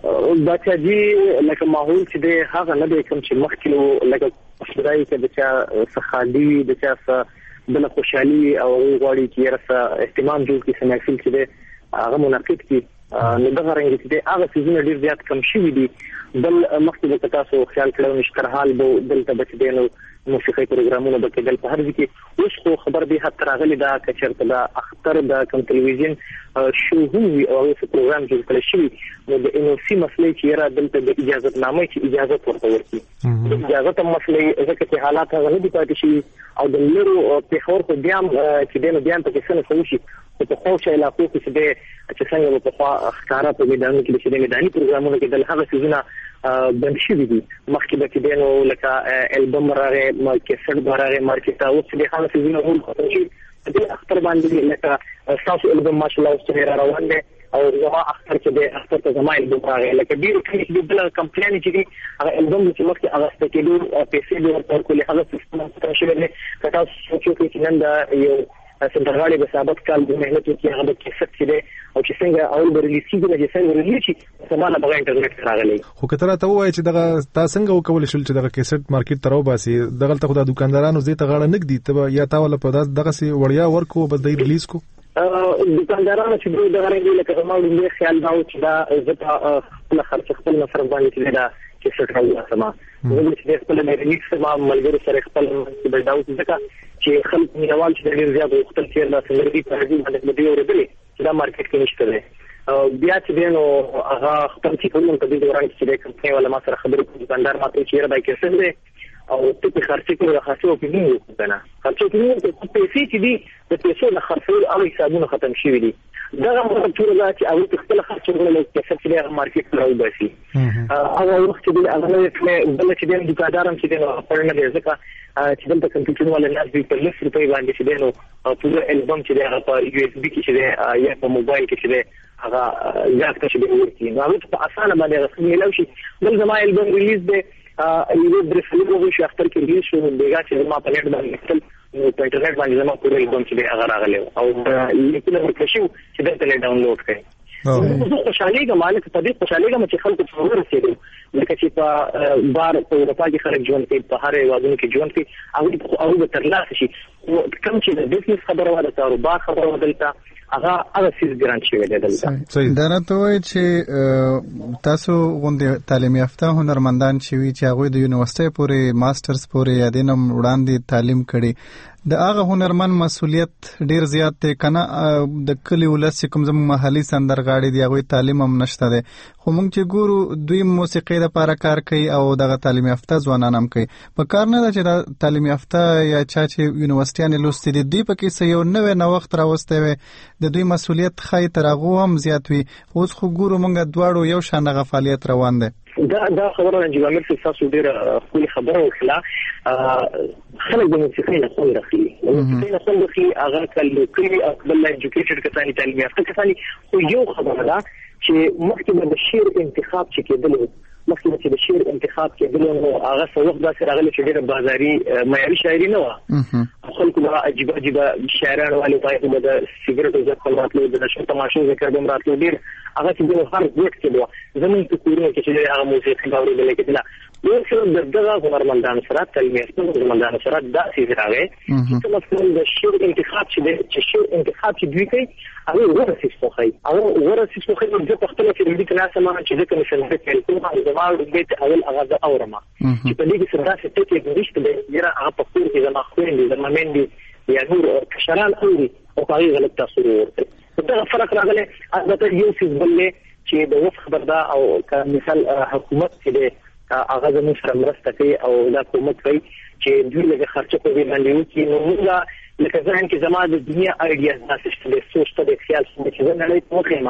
دا چې لکه ماحول چې د هغه نه دی کوم چې مخکې لکه خدای کې د چا سخادي د چا بل خوشحالي او غواړي چې راسه اهتمام جوړ کړي سمحل چې د هغه منعقد کړي نو دغه رنګ چې د هغه سيزونه ډیر زیات کم شوي دي بل مخکې د تاسو خیال کړو نشکر حال به دلته بچ دی نو موسیقي پروګرامونه به کېدل په هر ځای کې اوس خو خبر به حتی راغلي دا کچرته دا اختر د کم ټلویزیون شو هم وي او څه پروګرام جوړ کړی شوی نو د ان او سی مسلې چې را دلته د اجازه نامې چې اجازه ورته ورکړي د اجازه ته مسلې ځکه چې حالات هغه نه دي پاتې شي او د لرو په خور خو بیا چې دنه بیا په څه نه کوي په خو چې علاقو کې چې د چې څنګه په خوا ښکارا په میدانونو کې چې د میداني پروګرامونو کې د هغه سيزونه بند شوي دي مخکې به کې دنو لکه البم راغې ما کیسټ راغې مارکیټ او چې د هغه سيزونه هم ختم شي د اختر باندې لکه تاسو البم ماشاءالله اوس ته روان دي او زما اختر چې د اختر ته زما البم راغې لکه ډیر کې د بل کمپلین چې دي هغه البم چې مخکې هغه ستکلو پیسې د ورته کولې هغه سیستم څنګه شوی دی که تاسو سوچو کې نن دا یو سندرغاړي به ثابت کال د مهنت کې هغه کې ست کړي او چې څنګه اول برلی سي د چې څنګه ورلی شي سمانه بغیر انټرنیټ راغلی خو کتره ته وایي چې دغه تاسو څنګه وکول شول چې دغه کیسټ مارکیټ تر وباسي دغه ته خدای دکاندارانو زی ته غاړه نګدي ته یا تاول په دغه سي وړیا ورکو به د ریلیز کو دکاندارانو چې دغه رنګ لکه ما د خیال دا چې دا زه خپل خرڅ خپل مصرف باندې چې دا کیسټ راوړم سما زه چې خپل ریلیز سما ملګرو سره خپل د داو ځکه چې خلک مینوال چې ډیر زیات وختل چې دا سندري په دې باندې مدي اورېدلې چې دا مارکیټ کې نشته دی بیا چې دینو هغه خپل چې کوم په دې دوران کې د کمپنۍ ولا ما سره خبرې کوي دکاندار ماته چې را دای کېسل دی او ته په خرڅ کې راخصو په دې وکړه خرڅ کې په پیسې چې دي د پیسو د خرڅول او حسابونه ختم شوي دي دغه مرتبه دا چې او خپل خرڅ ورول چې څه لري مارکیټ راو باسي او وخت دې هغه بل چې د دکاندارم چې د پرنه دې ځکه چې دلته کمپیوټر ولا ناس دې په لس روپۍ باندې چې دینو پوره البم چې هغه په یو اس بي کې چې یا په موبایل کې چې هغه ځکه چې دې ورتي نو هغه په اسانه باندې رسمي ملو شي بل زما البم ریلیز دی یو درسلو وو چې اختر کې ریلیز شو بیګا چې ما په نت باندې خپل په انټرنیټ باندې زما پوره البم چې هغه راغلی او لیکل ورکشو چې دلته ډاونلوډ کړئ زه خوشحالي کوم مالک په دې خوشحالي کوم چې خلکو ته ورسېږي لکه چې په بار په اروپا کې خلک ژوند کوي په هر هیوادونو کې ژوند کوي هغه هغه ترلاسه شي کوم چې د بزنس خبره وره کاروبار خبره ودلته هغه هغه سیس ګران شي دی دلته دا راته وایي چې تاسو غونډه تعلیم یافته هنرمندان چې وی چې هغه د یونیورسيټي پورې ماسترز پورې یا دینم وړاندې تعلیم کړي د هغه هنرمن مسولیت ډیر زیات دی کنه د کلی ولس کوم زمو محلي سندرغاړي دی هغه تعلیم هم نشته دی خو موږ چې ګورو دوی موسیقي لپاره کار کوي او دغه تعلیم یافته ځوانان هم کوي په کار نه ده چې تعلیم یافته یا چا چې یونیورسيټي لوستي دي دوی پکې سې یو نوې نوښت راوستي وي د دوی مسولیت خای تر هغه هم زیات وي اوس خو ګورو موږ دواړو یو شان غ فعالیت روان دي دا دا خبره چې عامل څه تاسو ډیره خپل خبره وکړه خلک د موسیقي نه څنګه راخلي موسیقي نه څنګه راخلي هغه کله کلی خپل ایجوکیټډ کسانی تعلیم یافته کسانی خو یو خبره ده چې مخکې د شعر انتخاب چې کېدل مخکې چې د شعر انتخاب کېدل نو هغه څو وخت دا سره غلي چې ډیره بازاري معیاري شاعري نه و خلکو به عجیب عجیب شاعران والي پای په د سیګریټو ځکه راتلو د شو تماشو ذکر به راتلو ډیر هغه چې هر وخت کې و زمون په کورونو کې چې هغه موسیقي باورې لیکل یو څه د دغه هنرمندانو سره تعلیم یافته هنرمندانو سره داسې راغی چې مثلا د شعر انتخاب چې شعر انتخاب چې دوی کوي هغه ورسې څوخي هغه ورسې څوخي د خپل چې د دې کلاسه ما چې د کوم څه په کومه زموږ د بیت اول هغه اورما چې په دې کې سره څه ته کې نشته د یره هغه په کور کې زما خويندې زما مېندې یا نور کشران اوري او هغه غلط تاثیر ورته دا فرق راغلی البته یو څه بلې چې د وف خبر دا او مثال حکومت کې هغه زموږ سره مرسته کوي او دا حکومت کوي چې دوی له خرچه په باندې وکړي نو موږ لکه ځان کې زما د دنیا ایډیاز ناشته د سوچ ته د خیال څخه چې نه لري په خیمه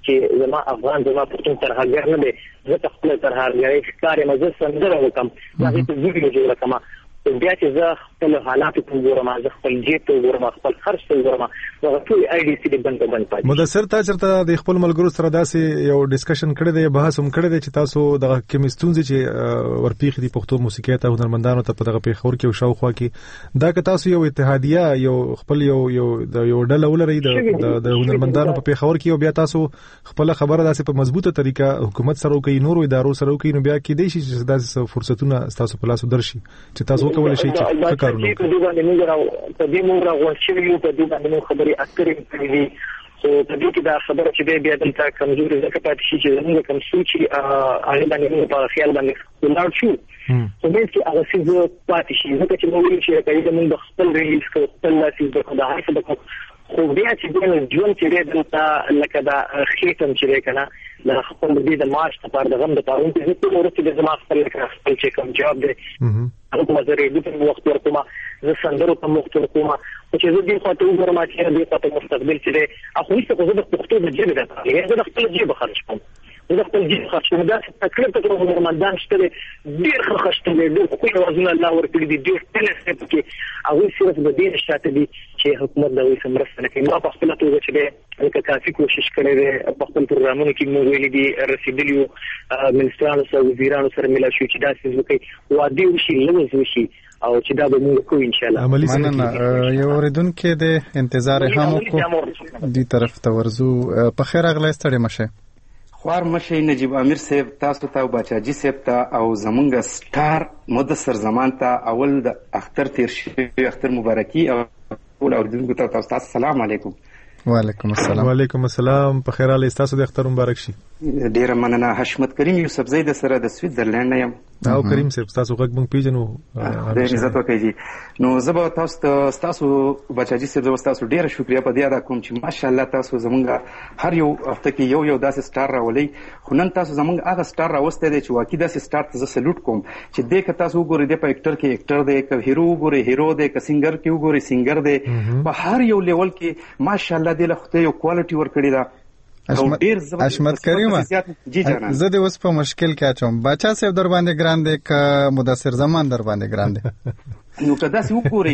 چې زما افغان زما پښتون ترهګر نه دی، زه خپل ترهګرۍ ښکار یم، زه سندره وکم، هغه ته ویډیو جوړ کړم، بیا چې زه خپل حالات ته وګورم، زه خپل جیب ته وګورم، خپل خرڅ ته وګورم، نو ټول آی ډي سي بند بند پاتې. مدثر تا چرته د خپل ملګرو سره داسې یو ډیسکشن کړی دی، بحث هم کړی دی چې تاسو د کیمستونز چې ورپیخ دي پښتو موسیقي ته هنرمندانو ته په دغه پیښور کې او شاوخوا کې، دا که تاسو یو اتحادیه یو خپل یو یو د یو ډله ولرئ د د هنرمندانو په پیښور کې، او بیا تاسو خپل خبره داسې په مضبوطه طریقه حکومت سره کوي، نورو ادارو سره کوي، نو بیا کې دی چې داسې فرصتونه تاسو په لاس درشي چې تاسو کولای شئ چې ښه کارونه په دې باندې موږ راو په دې موږ راغونډ شوي یو، په دې باندې موږ خبرې اترې کړې دي، خو په دې کې دا خبره چې بیا دلته کمزوري ځکه پاتې شي چې موږ کوم څه چې هغه باندې موږ په خیال باندې ولاړ شو، خو دې کې هغه څه پاتې شي، ځکه چې موږ ویل چې کله موږ خپل ریلیز کوو، خپل لاسي د هر څه د خو بیا چې د ژوند چې دلته لکه دا خېټم چې کنه د خپل دې د مارچ لپاره د غم د پارون چې ټول ورته د زما خپل خپل چې کوم جواب دی هغه کوم زری د په وخت ورکوم، زه سندرو په وخت ورکوم، او چې زه دې خاطر وګورم چې دې خاطر مستقبل چې دی اخو هیڅ څه د پښتو د جبه ده، یعنی زه د خپل جبه خرج کوم، زه د خپل جبه خرج کوم، دا تکلیف ته کوم هنرمندان شته ډیر ښه خشته دي، ډیر کوی وزن الله ورکړي دي، ډیر تنه کې هغه صرف د دې نشاته دي چې حکومت دا وایي سمرسته کوي. ما په خپل توګه چې دی که کافي کوشش کړی دی، په خپل پروګرامونو کې موږ ویلي دي رسیدلیو منسټرانو سره وزیرانو سره ملا شو چې داسې وکړي، واده وشي، لوز وشي، او چې دا به موږ کوو ان شاء الله. مننه. یو اوریدونکو د انتظار هم وکړو دی طرف ته ورزو. په خیر اغلی ستړي مشه خوار مشه نجیب امیر صاحب، تاسو ته او بچاجي صاحب ته او زمونږ سټار مدثر زمان ته اول د اختر تیر شوی اختر مبارکي، او ټول اوریدونکو ته تاسو السلام علیکم. وعلیکم السلام. وعلیکم السلام. په خیر اله تاسو د اختر مبارک شي. ډیره مننه. حشمت کریم یوسف زید سره د سویټزرلند یم. او کریم صاحب تاسو غږ مونږ پیژنو، ډیر عزت وکړئ. نو زه به تاسو ته تاسو بچاجي صاحب زه تاسو ډیره شکریا په دې ادا کوم چې ماشاءالله تاسو زمونږ هر یو هفته کې یو یو داسې سټار راولي، خو نن تاسو زمونږ هغه سټار راوستی دی چې واقعي داسې سټار ته زه سلوټ کوم چې دې که تاسو وګورئ دی په اکټر کې اکټر دی، که هیرو وګورئ هیرو دی، که سنگر کې وګورئ سنگر دی، په هر یو لیول کې ماشاءالله دې له خدای یو کوالټي ورکړې ده. حشمت کریمه زه دې اوس په مشکل کې اچوم، بچا صاحب در باندې ګران دی که مدثر زمان در باندې ګران دی؟ نو که داسې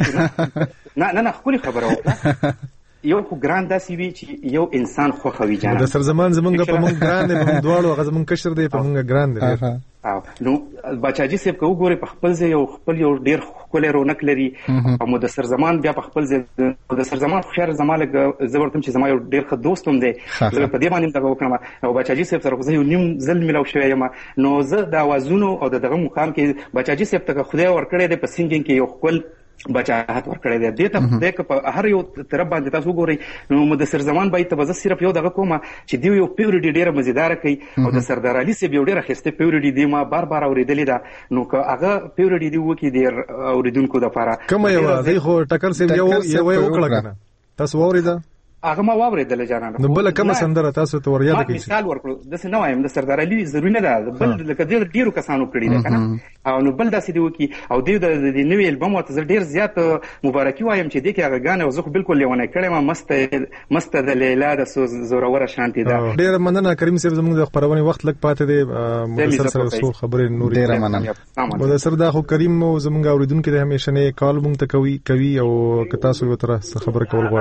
وګورئ نه نه نه ښکلې خبره وکړه، یو خو ګران داسې وي چې یو انسان خوښوي جانه. مدثر زمان زمونږ په مونږ ګران دی، په مونږ دواړو هغه زمونږ کشر دی، په مونږ ګران دی. نو بچاجي صاحب که وګورئ په خپل ځای یو خپل یو ډېر ښکلی رونق لري، او مدثر زمان بیا په خپل ځای مدثر زمان خوشحال زما لږ زه ورته چې زما یو ډېر ښه دوست هم دی، زه په دې باندې هم دغه وکړم، او بچاجي صاحب سره خو زه یو نیم ځل میلاو شوی یم. نو زه د اوازونو او د دغه مقام کې بچاجي صاحب ته خدای ورکړی دی په سینګینګ کې یو ښکل بچاحت ورکړی دی. دې ته خدای که په هر یو طرف باندې تاسو وګورئ، نو مدثر زمان باید ته به زه صرف یو دغه کومه چې دوی یو پیورډي ډېره مزیداره کوي، او د سردار علي صاحب یو ډېره ښایسته پیورډي دی ما بار بار اورېدلې ده، نو که هغه پیورډي دی وکړي د اورېدونکو دپاره کومه یوه دی خو ټکر صاحب یو یوه یې وکړه که نه تاسو واورېده؟ هغه ما واورېدله جانانه. نو بله کومه سندره تاسو ته ور یاده کړئ؟ مثال ورکړو داسې نه وایم، د سردار علي ضروري نه ده، بل لکه ډېرو کسانو کړي ده که نه، او نو بل داسې دی وکړي، او دوی د نوي البم ورته زه ډېر زیات مبارکي وایم چې دې کې هغه ګانې، او زه خو بلکل لیونی کړی یم، مسته مسته د لیلا د زوروره شانتې ده. ډېره مننه کریم صاحب، زموږ د خپرونې وخت لږ پاتې دی، مدثر سره څو خبرې نورې. ډېره مننه مدثر. دا خو کریم زموږ اورېدونکي دی، همیشنې کال مونږ ته کوي کوي او که تاسو یو تر خبره کول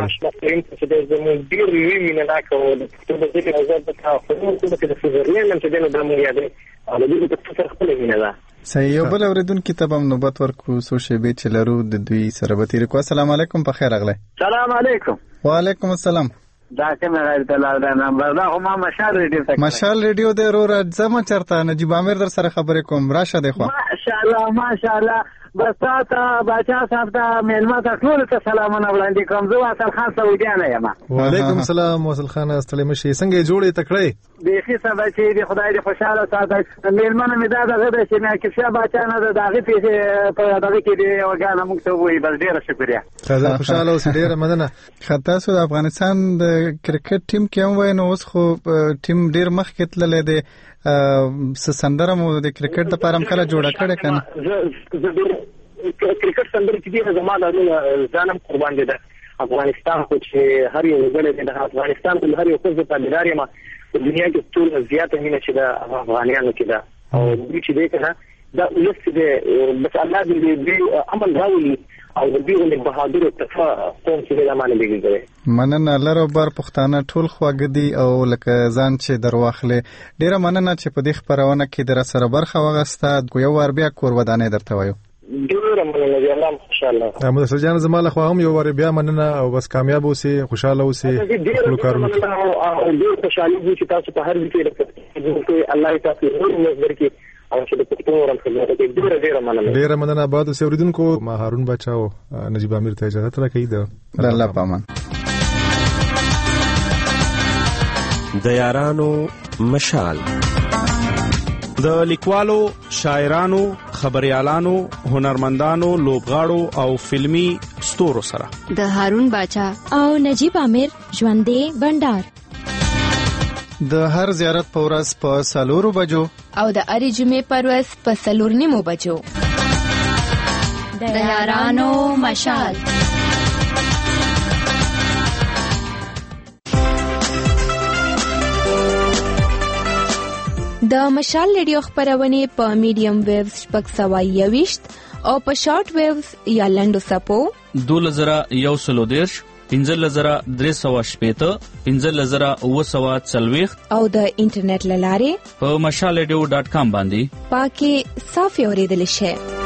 غواړئ مینه ناکه او د پښتو د ذکر آزاد د کافرونو کې د سوزرلند چې دنه د مونږ یادې او د دې په څیر خپل مینه ده. صحیح. یو بل اوریدونکو ته هم نوبت ورکو سو شیبې چې لرو د دوی سره به تیر کو. السلام علیکم. په خیر اغله. سلام علیکم. وعلیکم السلام. دا کومه غیر تعالی دا نمبر دا خو ما مشال ریډیو ته مشال ریډیو د رو راځم چرته نجیب امیر در سره خبرې کوم، راشه دی خو ماشاءالله ماشاءالله. بس تا بچا صاحب ته مېلمه ته ټول ته سلامونه وړاندې کوم. زه واصل خان سعودیانه یم. وعلیکم السلام واصل خان، ستړي مشي، څنګه جوړې تکړه بیخي سبا چې دی خدای دې خوشاله ساتي. مېلمه مې دا دغه د چې مې کښه بچا نه د دغه پیسې په دغه کې دی وګانه موږ ته وایي. بس ډیره شکریا. خزه خوشاله اوس ډیره مننه. خطا سو د افغانستان د کرکټ ټیم کې هم وای، نو اوس خو ټیم ډیر مخکې تللی دی. سندره مو د کرکټ لپاره هم کله جوړه کړې کنه؟ کرکټ سندره چې دی زما د ځانم قربان دي ده. افغانستان خو چې هر یو غړی د افغانستان په هر یو څه په لاري ما په دنیا کې ټول زیاته مینه چې د افغانانو کې ده او دوی چې دی کنه دا ولست دې بس الله دې دې عمل راولي او د دې له بهادر تفا قوم چې د معنی دیږي مننه لره بر پښتانه ټول خواګدي او لکه ځان چې درواخله ډیره مننه چې په دې خبرونه کې در سره برخه وغسته یو ور بیا کور ودانې درته وایو ډیره مننه دی الله خوشاله احمد سرجان زماله خو هم یو ور بیا مننه او بس کامیاب اوسئ خوشاله اوسئ ټول کارونه او ډیره خوشالي دي چې تاسو په هر ځای کې الله تاسو نور ورکړي او چې د پښتو ورن خدمت کې ډیره ډیره مننه ډیره مننه بعد اوسېریدونکو ما هارون بچاو نجیب امیر ته اجازه راکړئ د الله پامان د یارانو مشال د لیکوالو، شاعرانو، خبريالانو، هنرمندانو، لوبغاړو او فلمی ستورو سره د هارون باچا او نجیب امیر ژوندې بندر د هر زیارت په ورځ په سالورو بجو او د اړې جمعې پر ورځ په سلور نیمو بجو د یارانو مشال. د مشال ریډیو خبرونه په میډیم ویوز شپږ سوه یوویشت او په شارټ ویوز یا لنډو سپو دوله زره یو سلو دیرش پنځه لزره درې سوه شپېته پنځه لزره اوه سوه څلوېښت او د انټرنیټ له لارې په مشال ریډیو ډاټ کام باندې پاکي صافي اورېدلی شئ.